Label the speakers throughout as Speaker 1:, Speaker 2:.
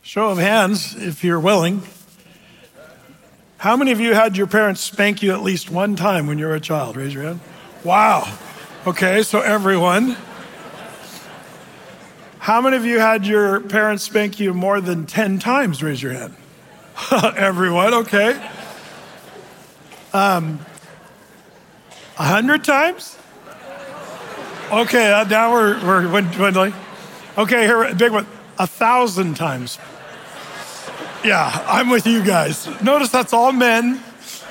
Speaker 1: Show of hands, if you're willing. How many of you had your parents spank you at least one time when you were a child? Raise your hand. Wow. Okay, so everyone. How many of you had your parents spank you more than 10 times? Raise your hand. Everyone, okay. 100 times? Okay, now we're dwindling. Okay, here, big one. 1,000 times. Yeah, I'm with you guys. Notice that's all men.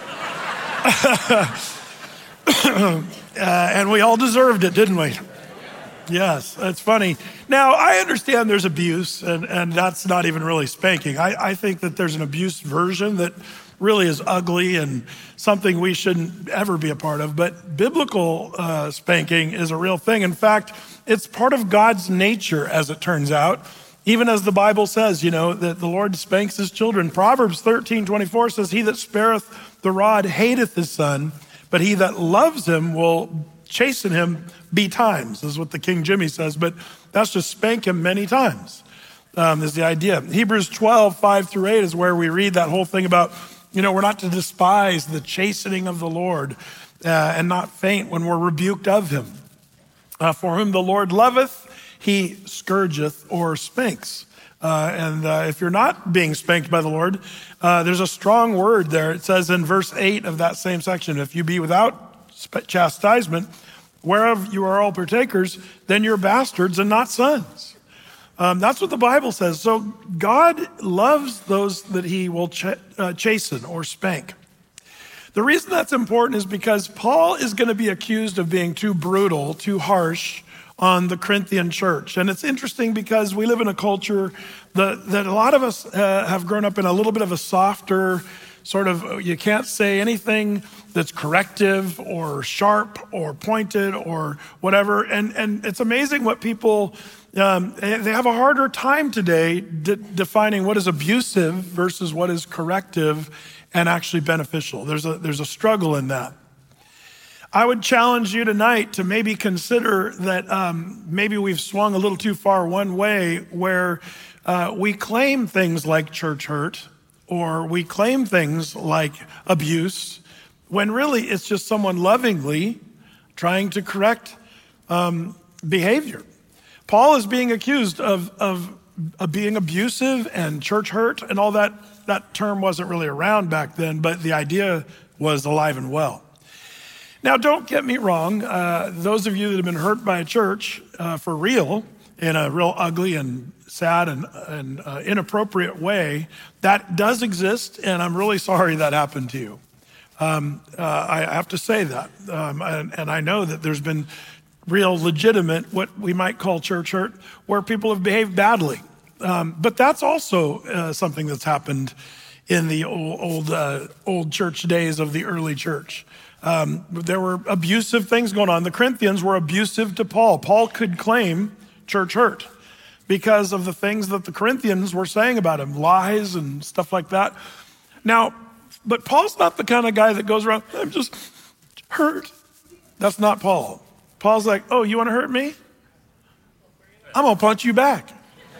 Speaker 1: And we all deserved it, didn't we? Yes, that's funny. Now, I understand there's abuse, and that's not even really spanking. I think that there's an abuse version that really is ugly and something we shouldn't ever be a part of. But biblical spanking is a real thing. In fact, it's part of God's nature, as it turns out. Even as the Bible says, that the Lord spanks his children. Proverbs 13:24 says, "He that spareth the rod hateth his son, but he that loves him will chasten him betimes," is what the King Jimmy says, but that's just spank him many times, is the idea. Hebrews 12:5-8 is where we read that whole thing about, we're not to despise the chastening of the Lord and not faint when we're rebuked of him. For whom the Lord loveth, he scourgeth or spanks. And if you're not being spanked by the Lord, there's a strong word there. It says in verse 8 of that same section, "If you be without chastisement, whereof you are all partakers, then you're bastards and not sons." That's what the Bible says. So God loves those that he will chasten or spank. The reason that's important is because Paul is going to be accused of being too brutal, too harsh on the Corinthian church. And it's interesting because we live in a culture that a lot of us have grown up in a little bit of a softer sort of, you can't say anything that's corrective or sharp or pointed or whatever. And it's amazing what people, they have a harder time today defining what is abusive versus what is corrective and actually beneficial. There's a struggle in that. I would challenge you tonight to maybe consider that maybe we've swung a little too far one way where we claim things like church hurt or we claim things like abuse when really it's just someone lovingly trying to correct behavior. Paul is being accused of being abusive and church hurt and all that. That term wasn't really around back then, but the idea was alive and well. Now, don't get me wrong. Those of you that have been hurt by a church for real, in a real ugly and sad and inappropriate way, that does exist, and I'm really sorry that happened to you. I have to say that. And I know that there's been real legitimate, what we might call church hurt, where people have behaved badly. But that's also something that's happened in the old church days of the early church. There were abusive things going on. The Corinthians were abusive to Paul. Paul could claim church hurt because of the things that the Corinthians were saying about him, lies and stuff like that. Now, but Paul's not the kind of guy that goes around, "I'm just hurt." That's not Paul. Paul's like, "Oh, you want to hurt me? I'm going to punch you back."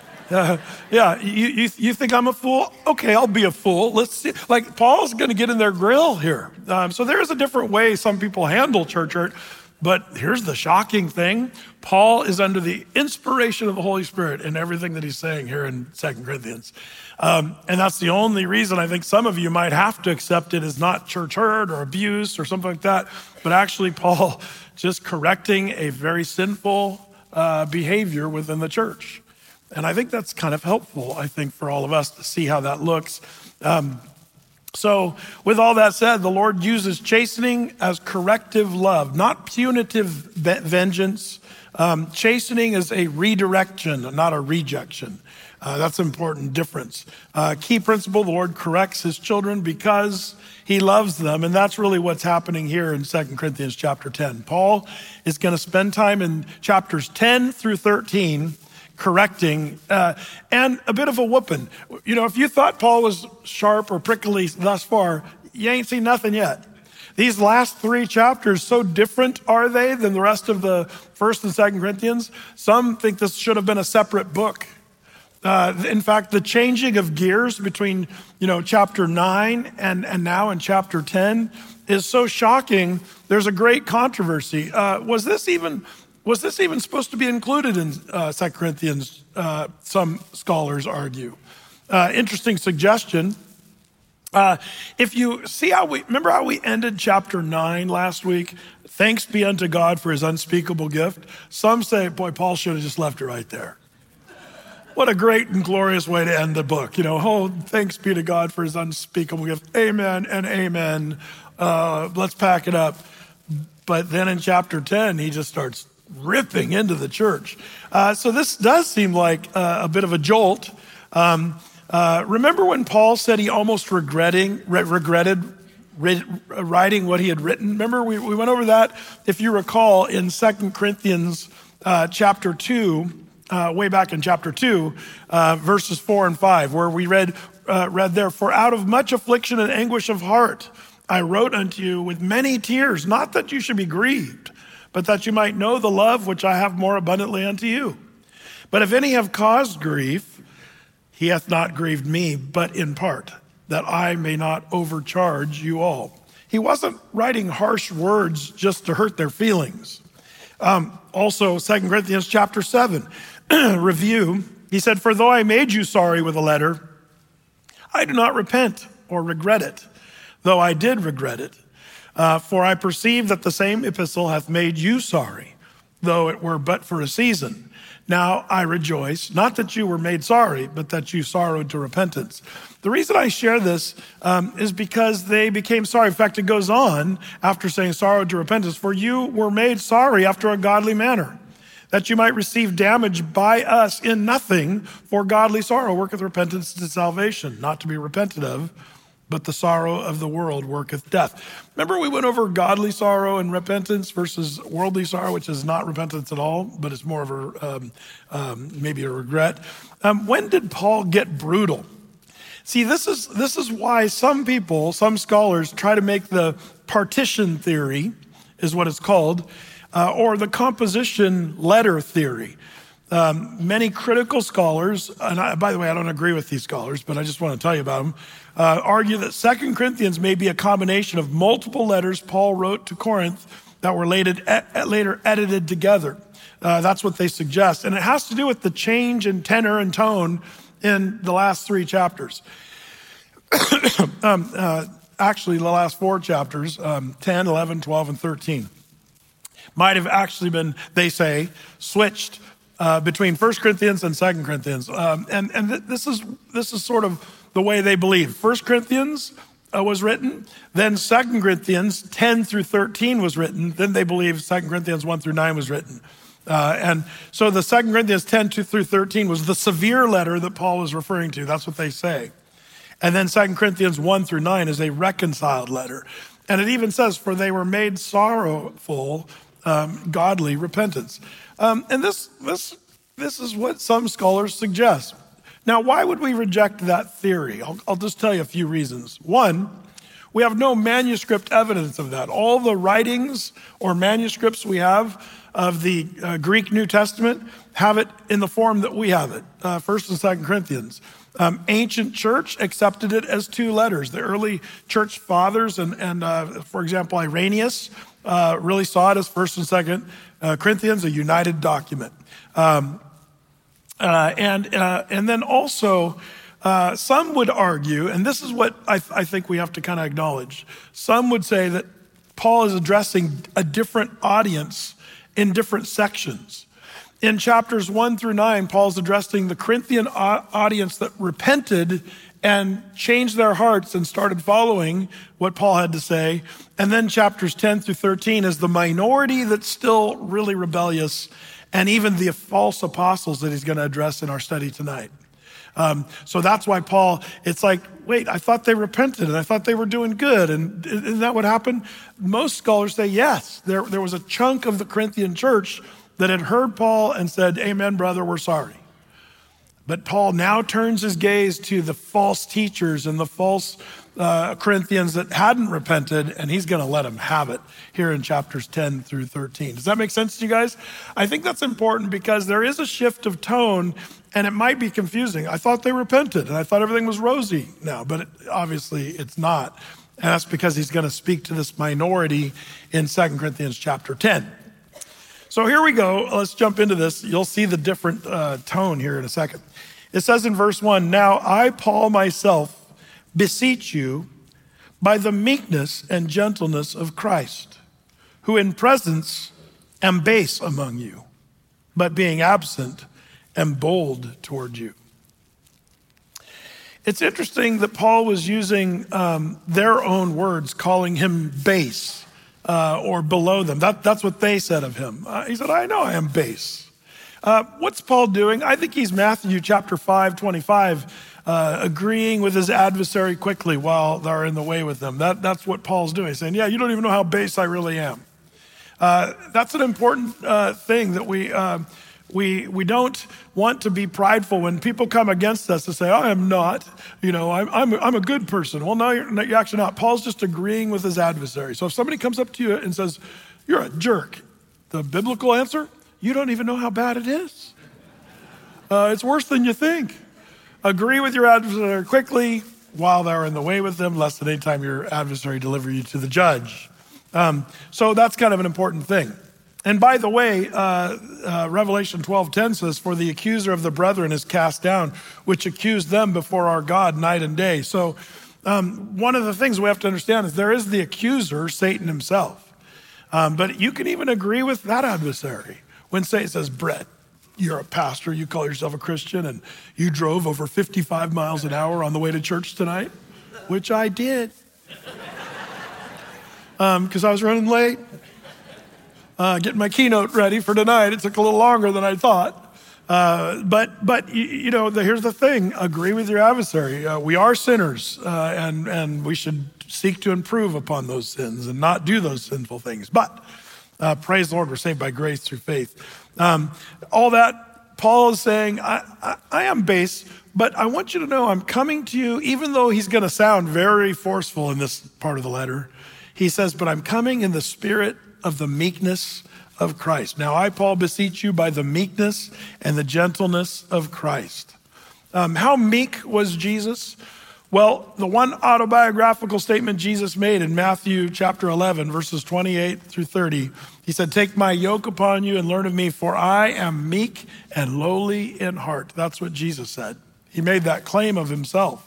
Speaker 1: You think I'm a fool? Okay, I'll be a fool. Let's see. Like, Paul's going to get in their grill here. So there's a different way some people handle church hurt. But here's the shocking thing. Paul is under the inspiration of the Holy Spirit in everything that he's saying here in 2 Corinthians. And that's the only reason I think some of you might have to accept it as not church hurt or abuse or something like that, but actually Paul just correcting a very sinful behavior within the church. And I think that's kind of helpful, I think, for all of us to see how that looks. So with all that said, the Lord uses chastening as corrective love, not punitive vengeance. Chastening is a redirection, not a rejection. That's an important difference. Key principle, the Lord corrects his children because he loves them. And that's really what's happening here in 2 Corinthians chapter 10. Paul is going to spend time in chapters 10 through 13 correcting, and a bit of a whooping. If you thought Paul was sharp or prickly thus far, you ain't seen nothing yet. These last 3 chapters, so different are they than the rest of the 1st and 2nd Corinthians? Some think this should have been a separate book. In fact, the changing of gears between, chapter 9 and now in chapter 10 is so shocking. There's a great controversy. Was this even supposed to be included in 2 Corinthians? Some scholars argue. Interesting suggestion. If you see remember how we ended chapter 9 last week? Thanks be unto God for his unspeakable gift. Some say, boy, Paul should have just left it right there. What a great and glorious way to end the book. Thanks be to God for his unspeakable gift. Amen and amen. Let's pack it up. But then in chapter 10, he just starts ripping into the church. So this does seem like a bit of a jolt. Remember when Paul said he almost regretted writing what he had written? Remember, we went over that, if you recall, in 2 Corinthians chapter 2, way back in chapter 2, verses 4 and 5, where we read there, "For out of much affliction and anguish of heart, I wrote unto you with many tears, not that you should be grieved, but that you might know the love which I have more abundantly unto you. But if any have caused grief, he hath not grieved me, but in part, that I may not overcharge you all." He wasn't writing harsh words just to hurt their feelings. Also, 2 Corinthians chapter 7, review. He said, "For though I made you sorry with a letter, I do not repent or regret it, though I did regret it. For I perceive that the same epistle hath made you sorry, though it were but for a season. Now I rejoice, not that you were made sorry, but that you sorrowed to repentance." The reason I share this is because they became sorry. In fact, it goes on after saying sorrowed to repentance. "For you were made sorry after a godly manner, that you might receive damage by us in nothing, for godly sorrow worketh repentance to salvation, not to be repented of, but the sorrow of the world worketh death." Remember we went over godly sorrow and repentance versus worldly sorrow, which is not repentance at all, but it's more of maybe a regret. When did Paul get brutal? See, this is why some scholars try to make the partition theory, is what it's called, or the composition letter theory. Many critical scholars, and by the way, I don't agree with these scholars, but I just want to tell you about them, argue that 2 Corinthians may be a combination of multiple letters Paul wrote to Corinth that were later edited together. That's what they suggest. And it has to do with the change in tenor and tone in the last 3 chapters. Actually, the last 4 chapters, 10, 11, 12, and 13, might have actually been, they say, switched between 1 Corinthians and 2 Corinthians. And this is sort of the way they believe. 1 Corinthians was written, then 2 Corinthians 10 through 13 was written, then they believe 2 Corinthians 1 through 9 was written. And so the 2 Corinthians 10 through 13 was the severe letter that Paul was referring to. That's what they say. And then 2 Corinthians 1 through 9 is a reconciled letter. And it even says, "For they were made sorrowful, godly repentance." And this is what some scholars suggest. Now, why would we reject that theory? I'll just tell you a few reasons. One, we have no manuscript evidence of that. All the writings or manuscripts we have of the Greek New Testament have it in the form that we have it, 1 and 2 Corinthians. Ancient church accepted it as 2 letters. The early church fathers and for example, Irenaeus really saw it as 1 and 2 Corinthians, a united document. And then also, some would argue, and this is what I think we have to kind of acknowledge, some would say that Paul is addressing a different audience in different sections. In chapters 1 through 9, Paul's addressing the Corinthian audience that repented and changed their hearts and started following what Paul had to say. And then chapters 10 through 13 is the minority that's still really rebellious, and even the false apostles that he's going to address in our study tonight. So that's why Paul, it's like, wait, I thought they repented and I thought they were doing good. And isn't that what happened? Most scholars say yes. There was a chunk of the Corinthian church that had heard Paul and said, "Amen, brother, we're sorry." But Paul now turns his gaze to the false teachers and the false Corinthians that hadn't repented, and he's going to let them have it here in chapters 10 through 13. Does that make sense to you guys? I think that's important because there is a shift of tone, and it might be confusing. I thought they repented, and I thought everything was rosy now, but obviously it's not. And that's because he's going to speak to this minority in 2 Corinthians chapter 10. So here we go. Let's jump into this. You'll see the different tone here in a second. It says in verse 1, "Now I, Paul, myself, beseech you by the meekness and gentleness of Christ, who in presence am base among you, but being absent am bold toward you." It's interesting that Paul was using their own words, calling him base or below them. That's what they said of him. He said, "I know I am base." What's Paul doing? I think he's Matthew chapter 5:25, agreeing with his adversary quickly while they're in the way with them. That's what Paul's doing, saying, yeah, you don't even know how base I really am. That's an important thing that we don't want to be prideful when people come against us to say, I am not, I'm a good person. Well, no, you're actually not. Paul's just agreeing with his adversary. So if somebody comes up to you and says, you're a jerk, the biblical answer, you don't even know how bad it is. It's worse than you think. Agree with your adversary quickly while they're in the way with them, lest at any time your adversary deliver you to the judge. So that's kind of an important thing. And by the way, Revelation 12:10 says, "For the accuser of the brethren is cast down, which accused them before our God night and day." So one of the things we have to understand is there is the accuser, Satan himself. But you can even agree with that adversary. When Satan says, "Brett, you're a pastor, you call yourself a Christian, and you drove over 55 miles an hour on the way to church tonight," which I did. Because I was running late. Getting my keynote ready for tonight. It took a little longer than I thought. But here's the thing. Agree with your adversary. We are sinners, and we should seek to improve upon those sins and not do those sinful things. But praise the Lord, we're saved by grace through faith. All that, Paul is saying, I am base, but I want you to know I'm coming to you, even though he's going to sound very forceful in this part of the letter. He says, but I'm coming in the spirit of the meekness of Christ. Now I, Paul, beseech you by the meekness and the gentleness of Christ. How meek was Jesus? Well, the one autobiographical statement Jesus made in Matthew chapter 11, verses 28 through 30, he said, "Take my yoke upon you and learn of me, for I am meek and lowly in heart." That's what Jesus said. He made that claim of himself.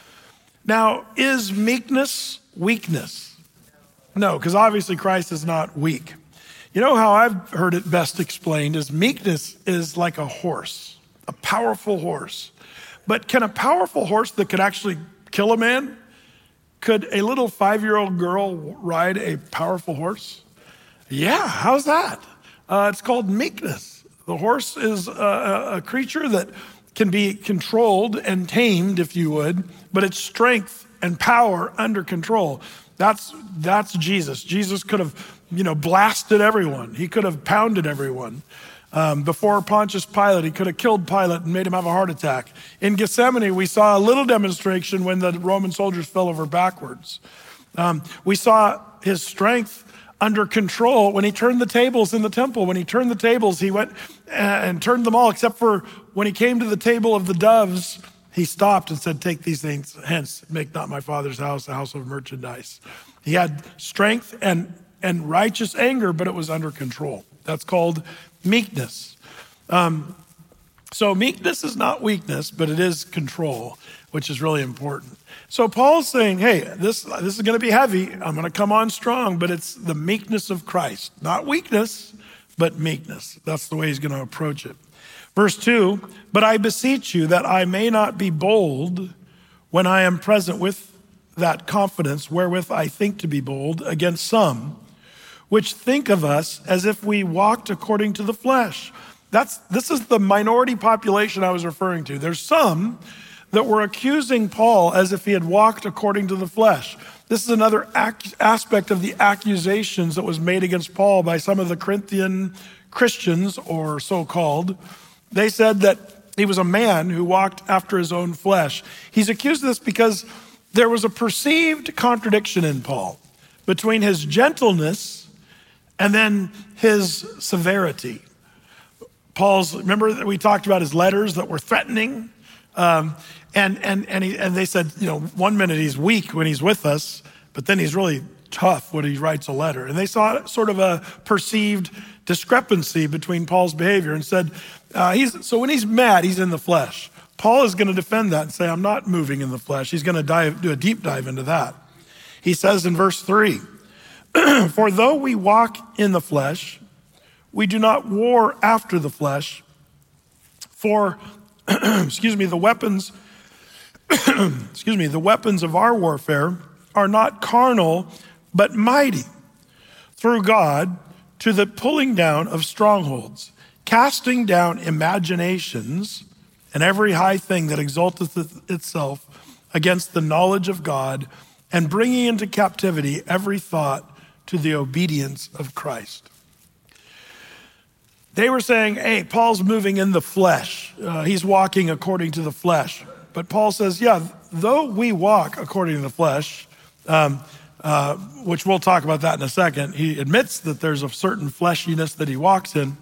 Speaker 1: Now, is meekness weakness? No, because obviously Christ is not weak. You know how I've heard it best explained is meekness is like a horse, a powerful horse. But can a powerful horse that could actually kill a man, could a little 5-year-old girl ride a powerful horse? Yeah, how's that? It's called meekness. The horse is a creature that can be controlled and tamed, if you would, but it's strength and power under control. That's Jesus. Jesus could have, blasted everyone. He could have pounded everyone. Before Pontius Pilate, he could have killed Pilate and made him have a heart attack. In Gethsemane, we saw a little demonstration when the Roman soldiers fell over backwards. We saw his strength under control when he turned the tables in the temple. When he turned the tables, he went and turned them all, except for when he came to the table of the doves, he stopped and said, "Take these things hence, make not my Father's house a house of merchandise." He had strength and righteous anger, but it was under control. That's called meekness. So meekness is not weakness, but it is control, which is really important. So Paul's saying, hey, this is going to be heavy. I'm going to come on strong, but it's the meekness of Christ. Not weakness, but meekness. That's the way he's going to approach it. Verse 2, "But I beseech you that I may not be bold when I am present with that confidence wherewith I think to be bold against some, which think of us as if we walked according to the flesh." This is the minority population I was referring to. There's some that were accusing Paul as if he had walked according to the flesh. This is another aspect of the accusations that was made against Paul by some of the Corinthian Christians, or so-called. They said that he was a man who walked after his own flesh. He's accused of this because there was a perceived contradiction in Paul between his gentleness and then his severity. Remember that we talked about his letters that were threatening? And they said, 1 minute he's weak when he's with us, but then he's really tough when he writes a letter. And they saw sort of a perceived discrepancy between Paul's behavior and said, so when he's mad, he's in the flesh. Paul is going to defend that and say, I'm not moving in the flesh. He's going to do a deep dive into that. He says in verse 3, for though we walk in the flesh, we do not war after the flesh. For, the weapons of our warfare are not carnal, but mighty through God to the pulling down of strongholds, casting down imaginations and every high thing that exalteth itself against the knowledge of God, and bringing into captivity every thought to the obedience of Christ. They were saying, hey, Paul's moving in the flesh. He's walking according to the flesh. But Paul says, yeah, though we walk according to the flesh, which we'll talk about that in a second, he admits that there's a certain fleshiness that he walks in.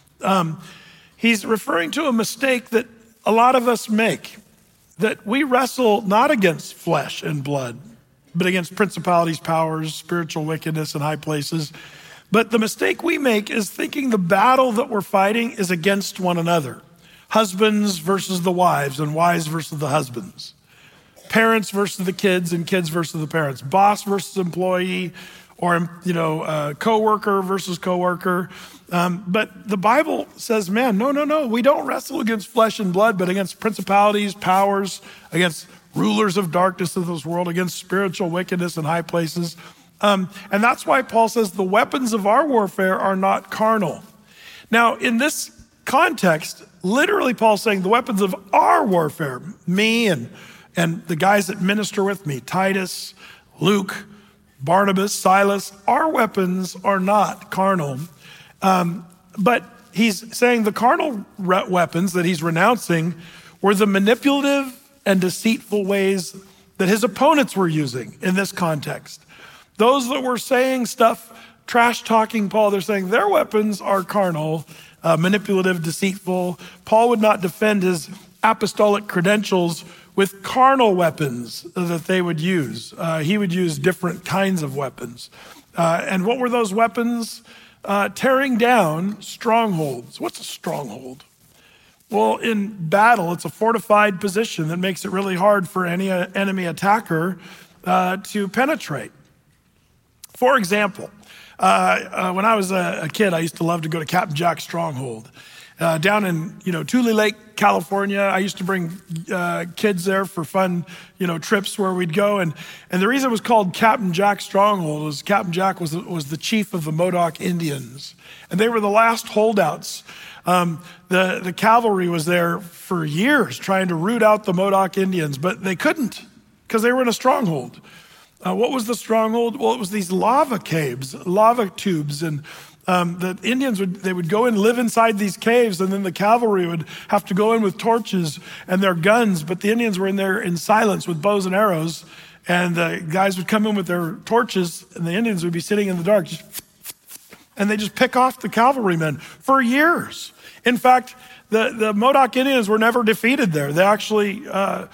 Speaker 1: He's referring to a mistake that a lot of us make, that we wrestle not against flesh and blood, but against principalities, powers, spiritual wickedness in high places. But the mistake we make is thinking the battle that we're fighting is against one another. Husbands versus the wives, and wives versus the husbands. Parents versus the kids, and kids versus the parents. Boss versus employee, or coworker versus coworker. But the Bible says, man, no, we don't wrestle against flesh and blood, but against principalities, powers, against rulers of darkness of this world, against spiritual wickedness in high places. And that's why Paul says the weapons of our warfare are not carnal. Now, in this context, literally Paul's saying the weapons of our warfare, me and the guys that minister with me, Titus, Luke, Barnabas, Silas, our weapons are not carnal. But he's saying the carnal weapons that he's renouncing were the manipulative and deceitful ways that his opponents were using in this context. Those that were saying stuff, trash talking Paul, they're saying their weapons are carnal, manipulative, deceitful. Paul would not defend his apostolic credentials with carnal weapons that they would use. He would use different kinds of weapons. And what were those weapons? Tearing down strongholds. What's a stronghold? Well, in battle, it's a fortified position that makes it really hard for any enemy attacker to penetrate. For example, when I was a kid, I used to love to go to Captain Jack's Stronghold. Down in, Tule Lake, California, I used to bring kids there for fun, trips where we'd go. And the reason it was called Captain Jack's Stronghold was Captain Jack was the chief of the Modoc Indians. And they were the last holdouts. The cavalry was there for years trying to root out the Modoc Indians, but they couldn't because they were in a stronghold. What was the stronghold? Well, it was these lava caves, lava tubes, and the Indians would go in, live inside these caves, and then the cavalry would have to go in with torches and their guns, but the Indians were in there in silence with bows and arrows, and the guys would come in with their torches, and the Indians would be sitting in the dark, and they just pick off the cavalrymen for years. In fact, the Modoc Indians were never defeated there. They actually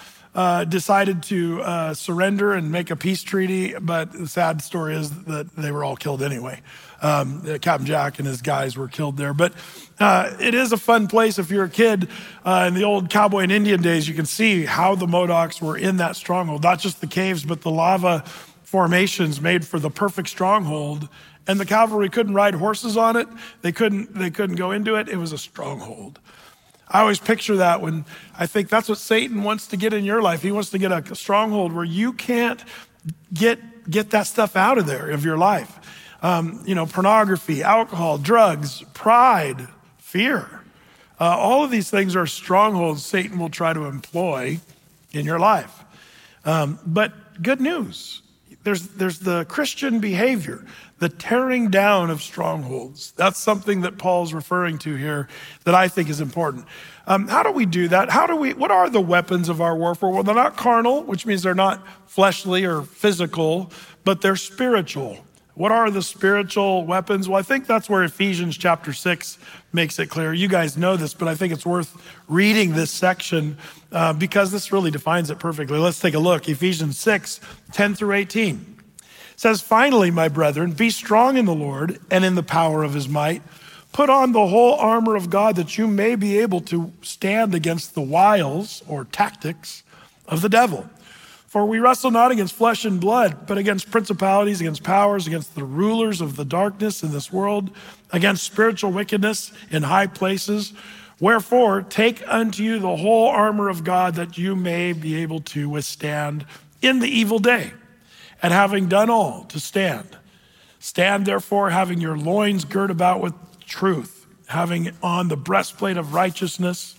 Speaker 1: decided to surrender and make a peace treaty, but the sad story is that they were all killed anyway. Captain Jack and his guys were killed there. But it is a fun place if you're a kid. In the old cowboy and Indian days, you can see how the Modocs were in that stronghold, not just the caves, but the lava formations made for the perfect stronghold. And the cavalry couldn't ride horses on it. They couldn't go into it. It was a stronghold. I always picture that when I think that's what Satan wants to get in your life. He wants to get a stronghold where you can't get that stuff out of there of your life. Pornography, alcohol, drugs, pride, fear. All of these things are strongholds Satan will try to employ in your life. But good news, there's the Christian behavior, the tearing down of strongholds. That's something that Paul's referring to here that I think is important. How do we do that? What are the weapons of our warfare? Well, they're not carnal, which means they're not fleshly or physical, but they're spiritual. What are the spiritual weapons? Well, I think that's where Ephesians chapter 6 makes it clear. You guys know this, but I think it's worth reading this section because this really defines it perfectly. Let's take a look. Ephesians 6, 10 through 18. It says, "Finally, my brethren, be strong in the Lord and in the power of his might. Put on the whole armor of God that you may be able to stand against the wiles or tactics of the devil. For we wrestle not against flesh and blood, but against principalities, against powers, against the rulers of the darkness in this world, against spiritual wickedness in high places. Wherefore, take unto you the whole armor of God that you may be able to withstand in the evil day. And having done all, to stand. Stand therefore, having your loins girt about with truth, having on the breastplate of righteousness,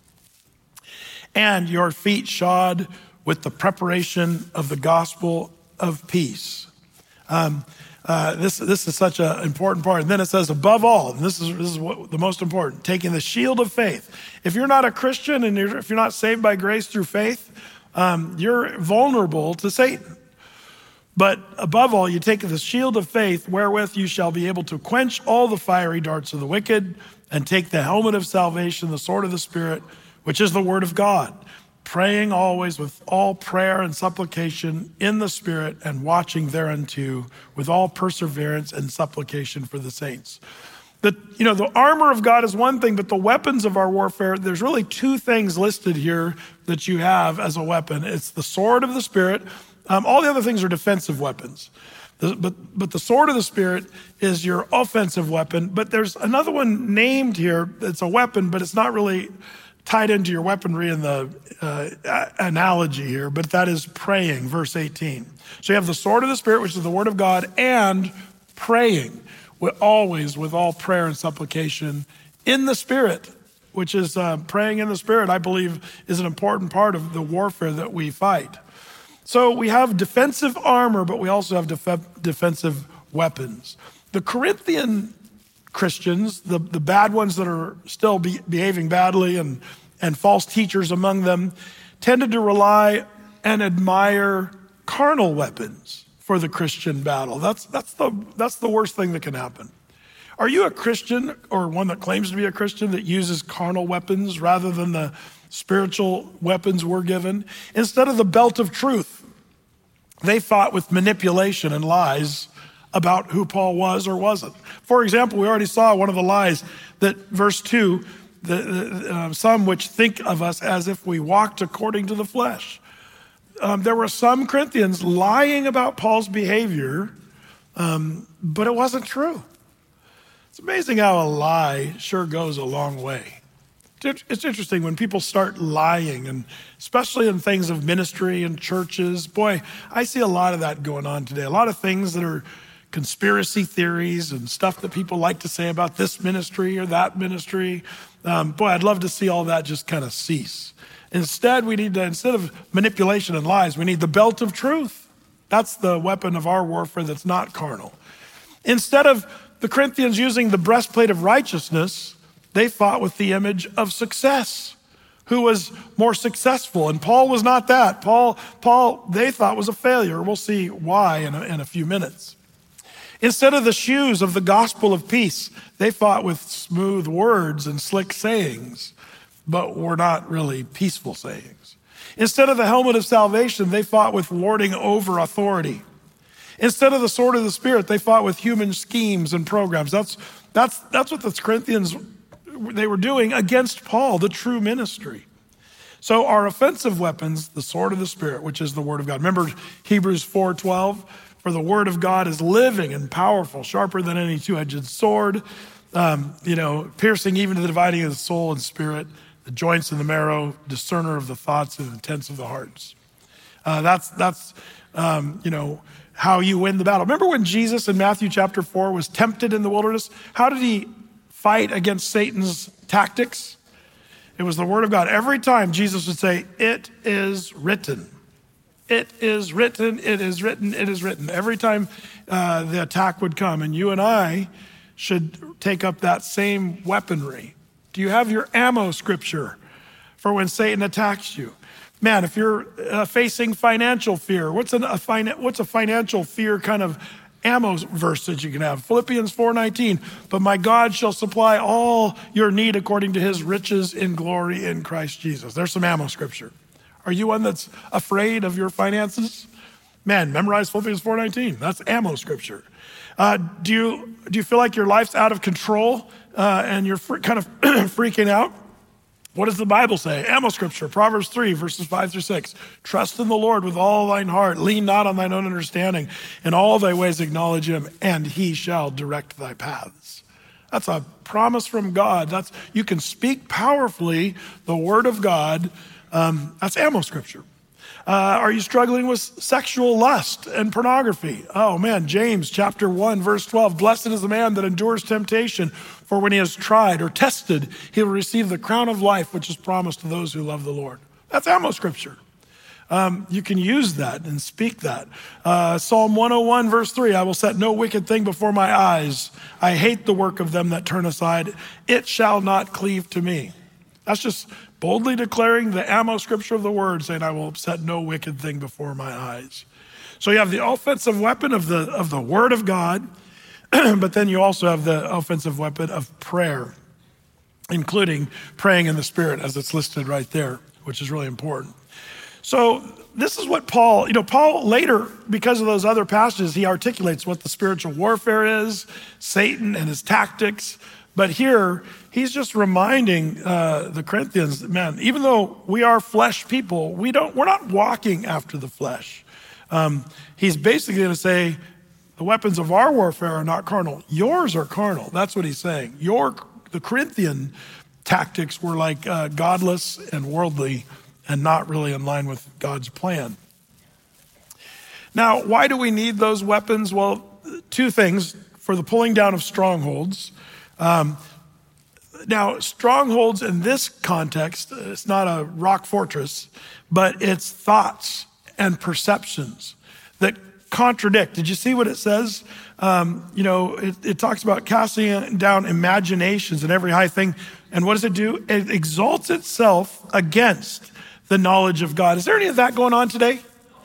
Speaker 1: and your feet shod with the preparation of the gospel of peace." This is such an important part. And then it says, above all, and this is what the most important, taking the shield of faith. If you're not a Christian and if you're not saved by grace through faith, you're vulnerable to Satan. But above all, you take the shield of faith, wherewith you shall be able to quench all the fiery darts of the wicked, and take the helmet of salvation, the sword of the Spirit, which is the word of God, praying always with all prayer and supplication in the Spirit, and watching thereunto with all perseverance and supplication for the saints. The armor of God is one thing, but the weapons of our warfare, there's really two things listed here that you have as a weapon. It's the sword of the Spirit. All the other things are defensive weapons. But the sword of the Spirit is your offensive weapon. But there's another one named here that's a weapon, but it's not really tied into your weaponry in the analogy here, but that is praying, verse 18. So you have the sword of the Spirit, which is the word of God, and praying always with all prayer and supplication in the Spirit, which is praying in the Spirit, I believe, is an important part of the warfare that we fight. So we have defensive armor, but we also have defensive weapons. The Corinthian Christians, the bad ones that are still behaving badly and false teachers among them, tended to rely and admire carnal weapons for the Christian battle. That's the worst thing that can happen. Are you a Christian or one that claims to be a Christian that uses carnal weapons rather than the spiritual weapons we're given? Instead of the belt of truth, they fought with manipulation and lies about who Paul was or wasn't. For example, we already saw one of the lies that verse 2, some which think of us as if we walked according to the flesh. There were some Corinthians lying about Paul's behavior, but it wasn't true. It's amazing how a lie sure goes a long way. It's interesting when people start lying, and especially in things of ministry and churches. Boy, I see a lot of that going on today. A lot of things that are conspiracy theories and stuff that people like to say about this ministry or that ministry. Boy, I'd love to see all that just kind of cease. Instead, instead of manipulation and lies, we need the belt of truth. That's the weapon of our warfare that's not carnal. Instead of the Corinthians using the breastplate of righteousness, they fought with the image of success. Who was more successful? And Paul was not that. Paul they thought was a failure. We'll see why in a few minutes. Instead of the shoes of the gospel of peace, they fought with smooth words and slick sayings, but were not really peaceful sayings. Instead of the helmet of salvation, they fought with lording over authority. Instead of the sword of the Spirit, they fought with human schemes and programs. That's what the Corinthians, they were doing against Paul, the true ministry. So our offensive weapons, the sword of the Spirit, which is the word of God. Remember Hebrews 4:12, for the word of God is living and powerful, sharper than any two-edged sword, piercing even to the dividing of the soul and spirit, the joints and the marrow, discerner of the thoughts and intents of the hearts. That's how you win the battle. Remember when Jesus in Matthew chapter 4 was tempted in the wilderness? How did he fight against Satan's tactics? It was the word of God. Every time Jesus would say, "It is written." It is written, it is written, it is written. Every time the attack would come, and you and I should take up that same weaponry. Do you have your ammo scripture for when Satan attacks you? Man, if you're facing financial fear, what's a financial fear kind of ammo verse that you can have? Philippians 4:19, but my God shall supply all your need according to his riches in glory in Christ Jesus. There's some ammo scripture. Are you one that's afraid of your finances? Man, memorize Philippians 4:19. That's ammo scripture. Do you feel like your life's out of control and you're kind of freaking out? What does the Bible say? Ammo scripture, Proverbs 3, verses 5-6. Trust in the Lord with all thine heart. Lean not on thine own understanding. In all thy ways acknowledge him, and he shall direct thy paths. That's a promise from God. You can speak powerfully the word of God. That's ammo scripture. Are you struggling with sexual lust and pornography? Oh man, James chapter 1, verse 12. Blessed is the man that endures temptation, for when he has tried or tested, he will receive the crown of life, which is promised to those who love the Lord. That's ammo scripture. You can use that and speak that. Psalm 101, verse 3, I will set no wicked thing before my eyes. I hate the work of them that turn aside. It shall not cleave to me. That's just boldly declaring the ammo scripture of the word, saying, I will set no wicked thing before my eyes. So you have the offensive weapon of the word of God, but then you also have the offensive weapon of prayer, including praying in the Spirit, as it's listed right there, which is really important. So this is what Paul later, because of those other passages, he articulates what the spiritual warfare is, Satan and his tactics. But here, he's just reminding the Corinthians, man, even though we are flesh people, we're not walking after the flesh. He's basically going to say, the weapons of our warfare are not carnal. Yours are carnal. That's what he's saying. The Corinthian tactics were like godless and worldly and not really in line with God's plan. Now, why do we need those weapons? Well, two things. For the pulling down of strongholds. Now, strongholds in this context, it's not a rock fortress, but it's thoughts and perceptions that contradict. Did you see what it says? It talks about casting down imaginations and every high thing. And what does it do? It exalts itself against the knowledge of God. Is there any of that going on today?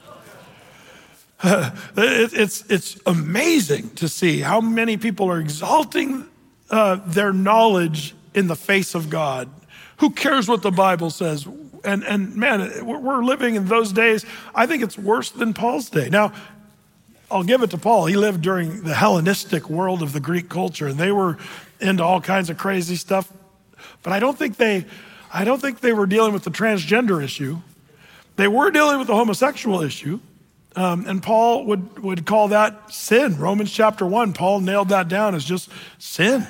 Speaker 1: It's amazing to see how many people are exalting their knowledge in the face of God. Who cares what the Bible says? And man, we're living in those days. I think it's worse than Paul's day. Now, I'll give it to Paul. He lived during the Hellenistic world of the Greek culture, and they were into all kinds of crazy stuff. But I don't think they were dealing with the transgender issue. They were dealing with the homosexual issue. And Paul would call that sin. Romans chapter 1, Paul nailed that down as just sin.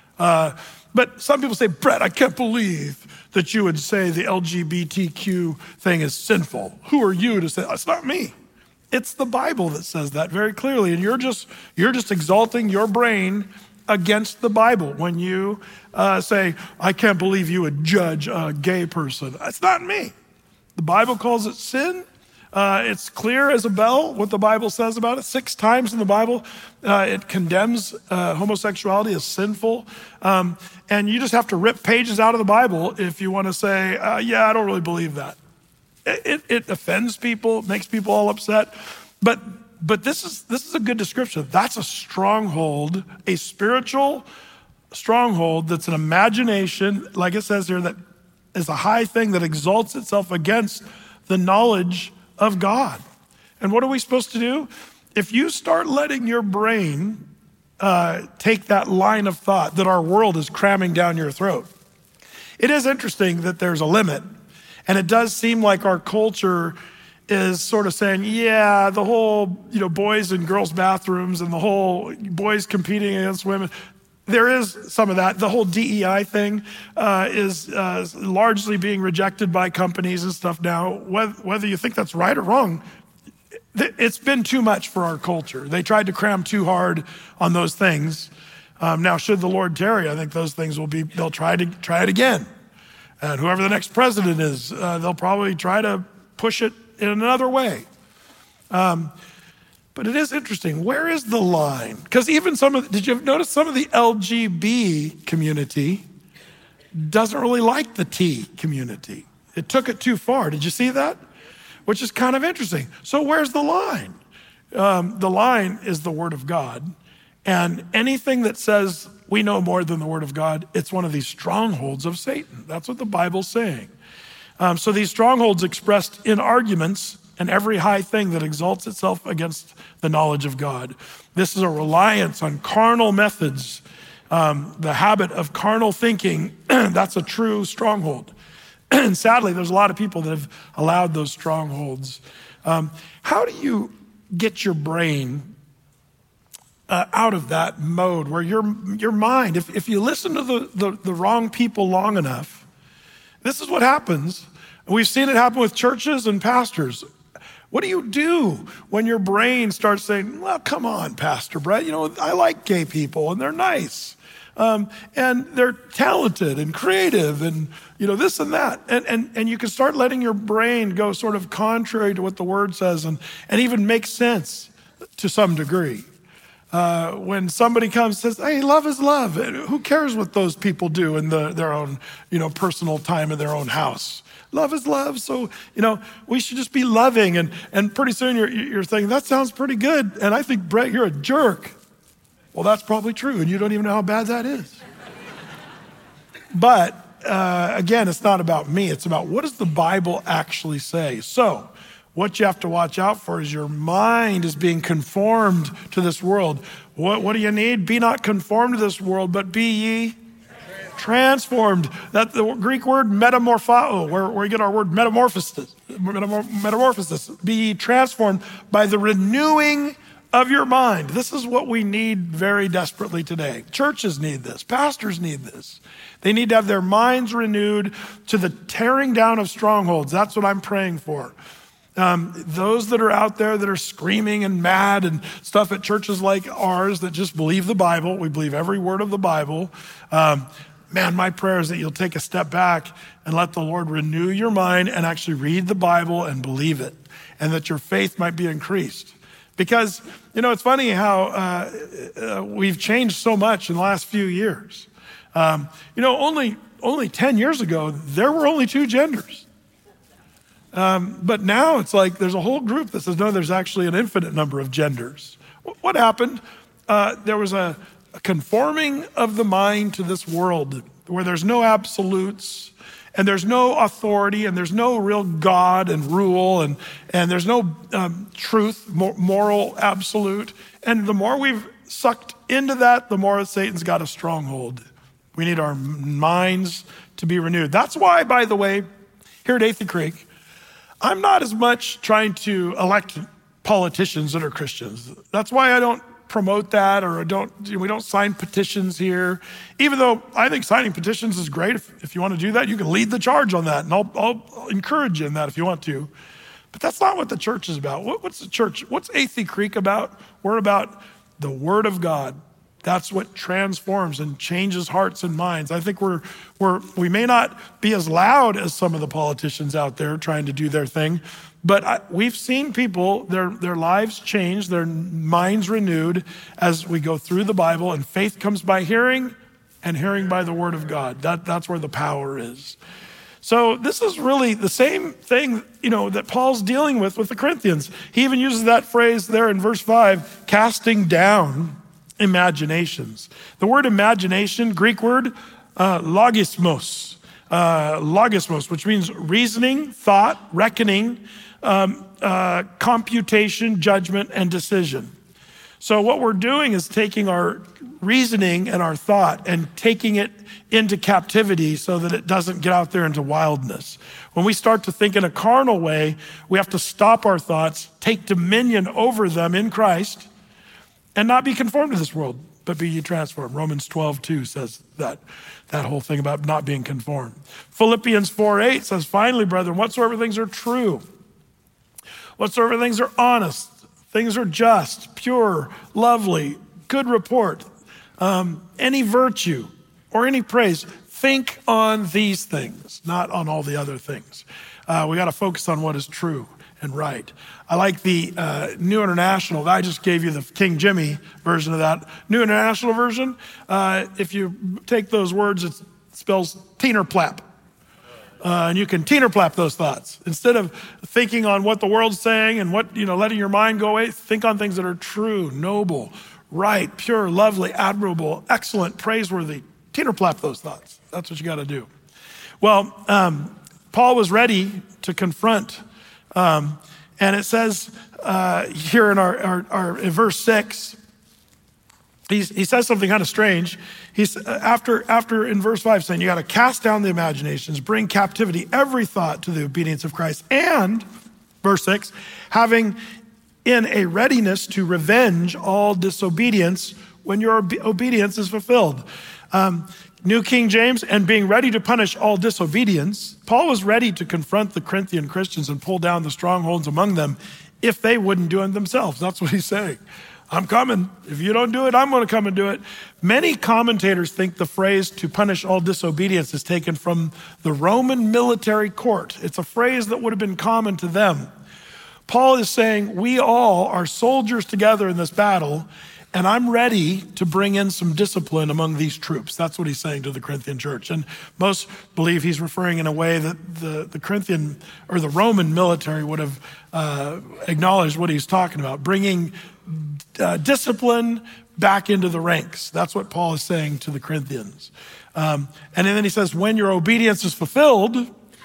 Speaker 1: But some people say, Brett, I can't believe that you would say the LGBTQ thing is sinful. Who are you to say that? It's not me. It's the Bible that says that very clearly. And you're just exalting your brain against the Bible when you say, I can't believe you would judge a gay person. It's not me. The Bible calls it sin. It's clear as a bell what the Bible says about it. 6 times in the Bible, it condemns homosexuality as sinful. And you just have to rip pages out of the Bible if you want to say, I don't really believe that. It offends people, makes people all upset. But this is a good description. That's a stronghold, a spiritual stronghold that's an imagination, like it says here, that is a high thing that exalts itself against the knowledge of God. And what are we supposed to do? If you start letting your brain take that line of thought that our world is cramming down your throat, it is interesting that there's a limit. And it does seem like our culture is sort of saying, the whole, boys and girls bathrooms and the whole boys competing against women. There is some of that. The whole DEI thing is largely being rejected by companies and stuff now. Whether you think that's right or wrong, it's been too much for our culture. They tried to cram too hard on those things. Now, should the Lord tarry, I think those things they'll try it again. And whoever the next president is, they'll probably try to push it in another way. But it is interesting. Where is the line? Because even did you notice some of the LGB community doesn't really like the T community? It took it too far. Did you see that? Which is kind of interesting. So where's the line? The line is the Word of God. And anything that says we know more than the Word of God, it's one of these strongholds of Satan. That's what the Bible's saying. So these strongholds expressed in arguments and every high thing that exalts itself against the knowledge of God. This is a reliance on carnal methods, the habit of carnal thinking. That's a true stronghold. And sadly, there's a lot of people that have allowed those strongholds. How do you get your brain out of that mode where your mind, if you listen to the wrong people long enough, this is what happens. We've seen it happen with churches and pastors. What do you do when your brain starts saying, well, come on, Pastor Brett, I like gay people and they're nice. And they're talented and creative and, this and that. And you can start letting your brain go sort of contrary to what the Word says and even make sense to some degree. When somebody comes and says, hey, love is love. Who cares what those people do in their own, personal time in their own house? Love is love. So, we should just be loving. And pretty soon you're thinking, that sounds pretty good. And I think, Brett, you're a jerk. Well, that's probably true. And you don't even know how bad that is. But again, it's not about me. It's about what does the Bible actually say? So what you have to watch out for is your mind is being conformed to this world. What do you need? Be not conformed to this world, but be ye transformed. That's the Greek word metamorpho, where we get our word metamorphosis. Be ye transformed by the renewing of your mind. This is what we need very desperately today. Churches need this. Pastors need this. They need to have their minds renewed to the tearing down of strongholds. That's what I'm praying for. Those that are out there that are screaming and mad and stuff at churches like ours that just believe the Bible, we believe every word of the Bible. My prayer is that you'll take a step back and let the Lord renew your mind and actually read the Bible and believe it, and that your faith might be increased. Because, it's funny how we've changed so much in the last few years. Only 10 years ago, there were only two genders. But now it's like there's a whole group that says, no, there's actually an infinite number of genders. What happened? There was a conforming of the mind to this world where there's no absolutes and there's no authority and there's no real God and rule and there's no truth, moral absolute. And the more we've sucked into that, the more Satan's got a stronghold. We need our minds to be renewed. That's why, by the way, here at Athey Creek, I'm not as much trying to elect politicians that are Christians. That's why I don't promote that, or we don't sign petitions here. Even though I think signing petitions is great. If you want to do that, you can lead the charge on that, and I'll encourage you in that if you want to. But that's not what the church is about. What's the church? What's Athey Creek about? We're about the Word of God. That's what transforms and changes hearts and minds. I think we may not be as loud as some of the politicians out there trying to do their thing, but we've seen people, their lives change, their minds renewed as we go through the Bible, and faith comes by hearing, and hearing by the Word of God. That's where the power is. So this is really the same thing, that Paul's dealing with the Corinthians. He even uses that phrase there in verse 5, casting down imaginations. The word imagination, Greek word, logismos, which means reasoning, thought, reckoning, computation, judgment, and decision. So what we're doing is taking our reasoning and our thought and taking it into captivity so that it doesn't get out there into wildness. When we start to think in a carnal way, we have to stop our thoughts, take dominion over them in Christ, and not be conformed to this world, but be ye transformed. Romans 12:2 says that whole thing about not being conformed. Philippians 4:8 says, finally, brethren, whatsoever things are true, whatsoever things are honest, things are just, pure, lovely, good report, any virtue or any praise, think on these things, not on all the other things. We got to focus on what is true. and right. I like the New International. I just gave you the King Jimmy version of that. New International version, if you take those words, it spells teenerplap. And you can teenerplap those thoughts. Instead of thinking on what the world's saying and what, letting your mind go away, think on things that are true, noble, right, pure, lovely, admirable, excellent, praiseworthy. Teenerplap those thoughts. That's what you got to do. Well, Paul was ready to confront, and it says here in our in verse 6, he says something kind of strange. He's after in verse 5 saying you got to cast down the imaginations, bring captivity every thought to the obedience of Christ, and verse 6, having in a readiness to revenge all disobedience when your obedience is fulfilled. New King James, and being ready to punish all disobedience. Paul was ready to confront the Corinthian Christians and pull down the strongholds among them if they wouldn't do it themselves. That's what he's saying. I'm coming. If you don't do it, I'm going to come and do it. Many commentators think the phrase to punish all disobedience is taken from the Roman military court. It's a phrase that would have been common to them. Paul is saying we all are soldiers together in this battle, and I'm ready to bring in some discipline among these troops. That's what he's saying to the Corinthian church. And most believe he's referring in a way that the Corinthian or the Roman military would have acknowledged what he's talking about, bringing discipline back into the ranks. That's what Paul is saying to the Corinthians. And then he says, when your obedience is fulfilled,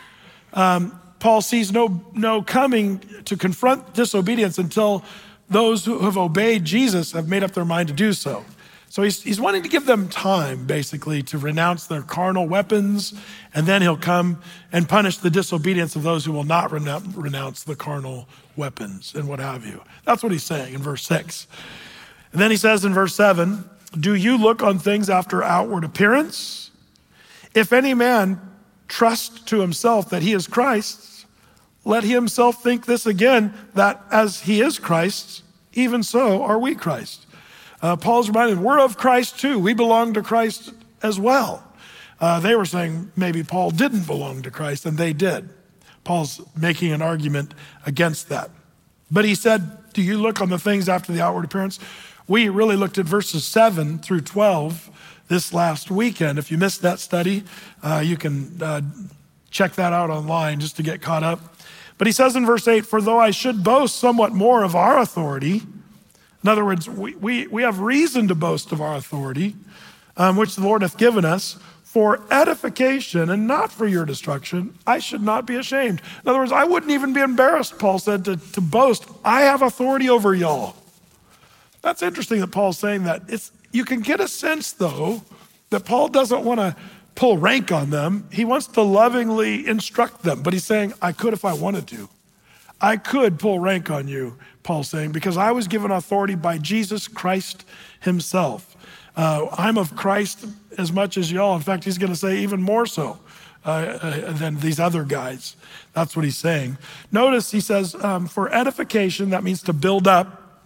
Speaker 1: Paul sees no coming to confront disobedience until those who have obeyed Jesus have made up their mind to do so. So he's wanting to give them time, basically, to renounce their carnal weapons, and then he'll come and punish the disobedience of those who will not renounce the carnal weapons and what have you. That's what he's saying in verse 6. And then he says in verse 7, do you look on things after outward appearance? If any man trust to himself that he is Christ's, let he himself think this again, that as he is Christ's, even so are we Christ. Paul's reminded, we're of Christ too. We belong to Christ as well. They were saying maybe Paul didn't belong to Christ, and they did. Paul's making an argument against that. But he said, do you look on the things after the outward appearance? We really looked at verses 7 through 12 this last weekend. If you missed that study, you can check that out online just to get caught up. But he says in verse 8, for though I should boast somewhat more of our authority, in other words, we have reason to boast of our authority, which the Lord hath given us, for edification and not for your destruction, I should not be ashamed. In other words, I wouldn't even be embarrassed, Paul said, to boast. I have authority over y'all. That's interesting that Paul's saying that. You can get a sense, though, that Paul doesn't want to pull rank on them. He wants to lovingly instruct them, but he's saying, I could if I wanted to. I could pull rank on you, Paul's saying, because I was given authority by Jesus Christ himself. I'm of Christ as much as y'all. In fact, he's going to say even more so than these other guys. That's what he's saying. Notice he says, for edification, that means to build up,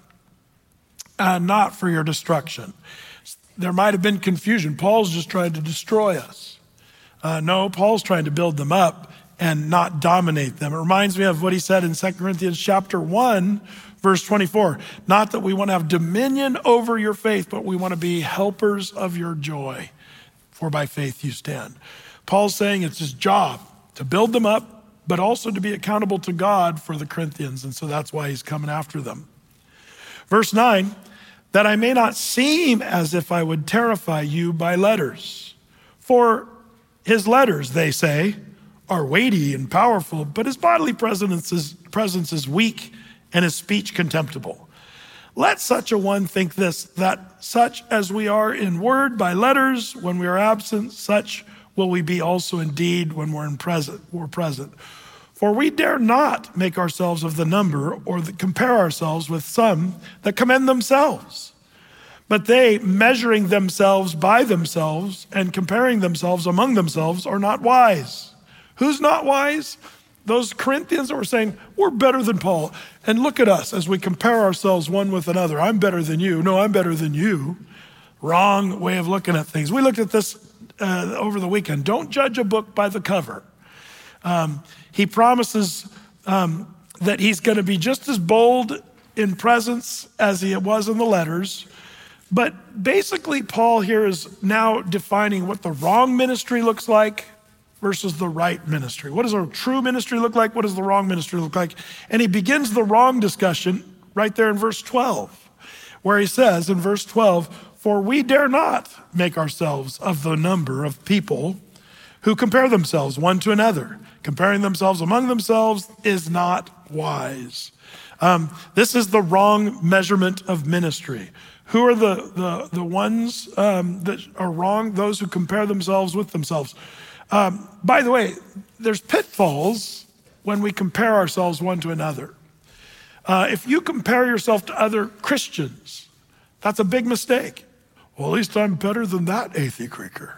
Speaker 1: not for your destruction. There might have been confusion. Paul's just trying to destroy us. No, Paul's trying to build them up and not dominate them. It reminds me of what he said in 2 Corinthians chapter 1, verse 24. Not that we want to have dominion over your faith, but we want to be helpers of your joy, for by faith you stand. Paul's saying it's his job to build them up, but also to be accountable to God for the Corinthians. And so that's why he's coming after them. Verse 9, that I may not seem as if I would terrify you by letters. For his letters, they say, are weighty and powerful, but his bodily presence is weak and his speech contemptible. Let such a one think this, that such as we are in word by letters, when we are absent, such will we be also in deed when we're present. For we dare not make ourselves of the number or compare ourselves with some that commend themselves. But they, measuring themselves by themselves and comparing themselves among themselves, are not wise. Who's not wise? Those Corinthians that were saying, we're better than Paul. And look at us as we compare ourselves one with another. I'm better than you. No, I'm better than you. Wrong way of looking at things. We looked at this over the weekend. Don't judge a book by the cover. He promises that he's going to be just as bold in presence as he was in the letters. But basically, Paul here is now defining what the wrong ministry looks like versus the right ministry. What does a true ministry look like? What does the wrong ministry look like? And he begins the wrong discussion right there in verse 12, where he says in verse 12, "For we dare not make ourselves of the number of people who compare themselves one to another. Comparing themselves among themselves is not wise." This is the wrong measurement of ministry. Who are the ones that are wrong? Those who compare themselves with themselves. By the way, there's pitfalls when we compare ourselves one to another. If you compare yourself to other Christians, that's a big mistake. Well, at least I'm better than that Athey Creeker.